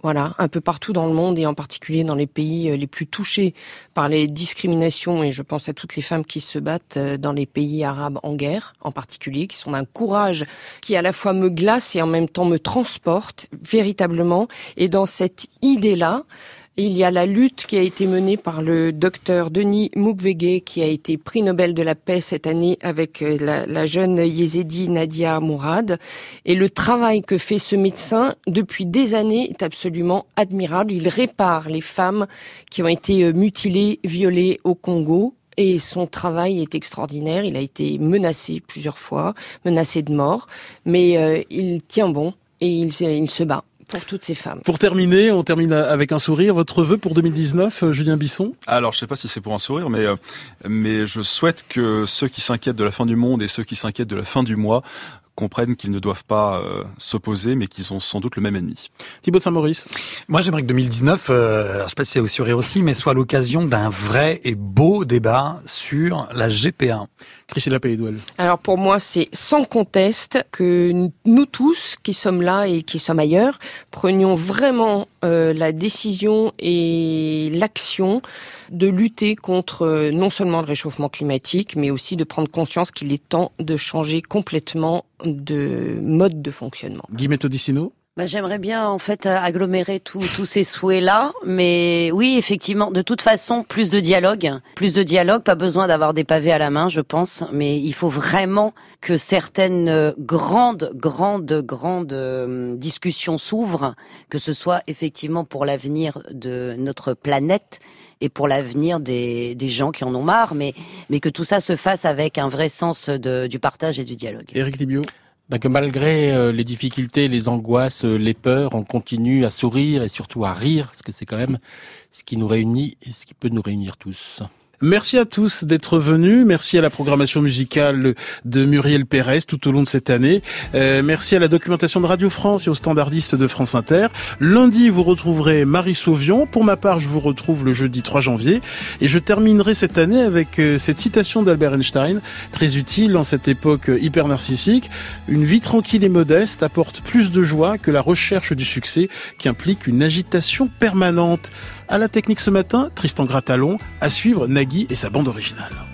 Voilà, un peu partout dans le monde et en particulier dans les pays les plus touchés par les discriminations, et je pense à toutes les femmes qui se battent dans les pays arabes en guerre en particulier, qui sont d'un courage qui à la fois me glace et en même temps me transporte véritablement. Et dans cette idée-là, il y a la lutte qui a été menée par le docteur Denis Mukwege, qui a été prix Nobel de la paix cette année avec la, la jeune yézidi Nadia Mourad. Et le travail que fait ce médecin depuis des années est absolument admirable. Il répare les femmes qui ont été mutilées, violées au Congo. Et son travail est extraordinaire. Il a été menacé plusieurs fois, menacé de mort. Mais euh, il tient bon et il, il se bat pour toutes ces femmes. Pour terminer, on termine avec un sourire. Votre vœu pour deux mille dix-neuf, Julien Bisson? Alors, je sais pas si c'est pour un sourire, mais euh, mais je souhaite que ceux qui s'inquiètent de la fin du monde et ceux qui s'inquiètent de la fin du mois comprennent qu'ils ne doivent pas euh, s'opposer, mais qu'ils ont sans doute le même ennemi. Thibaut de Saint-Maurice. Moi, j'aimerais que deux mille dix-neuf, euh, alors je sais pas si c'est au sourire aussi, mais soit l'occasion d'un vrai et beau débat sur la G P un. Priscilla Paye-Douel. Alors pour moi, c'est sans conteste que nous tous, qui sommes là et qui sommes ailleurs, prenions vraiment euh, la décision et l'action de lutter contre euh, non seulement le réchauffement climatique, mais aussi de prendre conscience qu'il est temps de changer complètement de mode de fonctionnement. Guillemette Odissino. Bah, j'aimerais bien en fait agglomérer tous tous ces souhaits-là, mais oui, effectivement, de toute façon, plus de dialogue, plus de dialogue, pas besoin d'avoir des pavés à la main, je pense, mais il faut vraiment que certaines grandes, grandes, grandes euh, discussions s'ouvrent, que ce soit effectivement pour l'avenir de notre planète et pour l'avenir des, des gens qui en ont marre, mais, mais que tout ça se fasse avec un vrai sens de, du partage et du dialogue. Éric Thibio. Ben que malgré euh, les difficultés, les angoisses, euh, les peurs, on continue à sourire et surtout à rire, parce que c'est quand même ce qui nous réunit et ce qui peut nous réunir tous. Merci à tous d'être venus. Merci à la programmation musicale de Muriel Pérez tout au long de cette année. Euh, merci à la documentation de Radio France et aux standardistes de France Inter. Lundi, vous retrouverez Marie Sauvion. Pour ma part, je vous retrouve le jeudi trois janvier. Et je terminerai cette année avec euh, cette citation d'Albert Einstein, très utile en cette époque hyper narcissique. Une vie tranquille et modeste apporte plus de joie que la recherche du succès qui implique une agitation permanente. À la technique ce matin, Tristan Gratalon, à suivre Nagui et sa bande originale.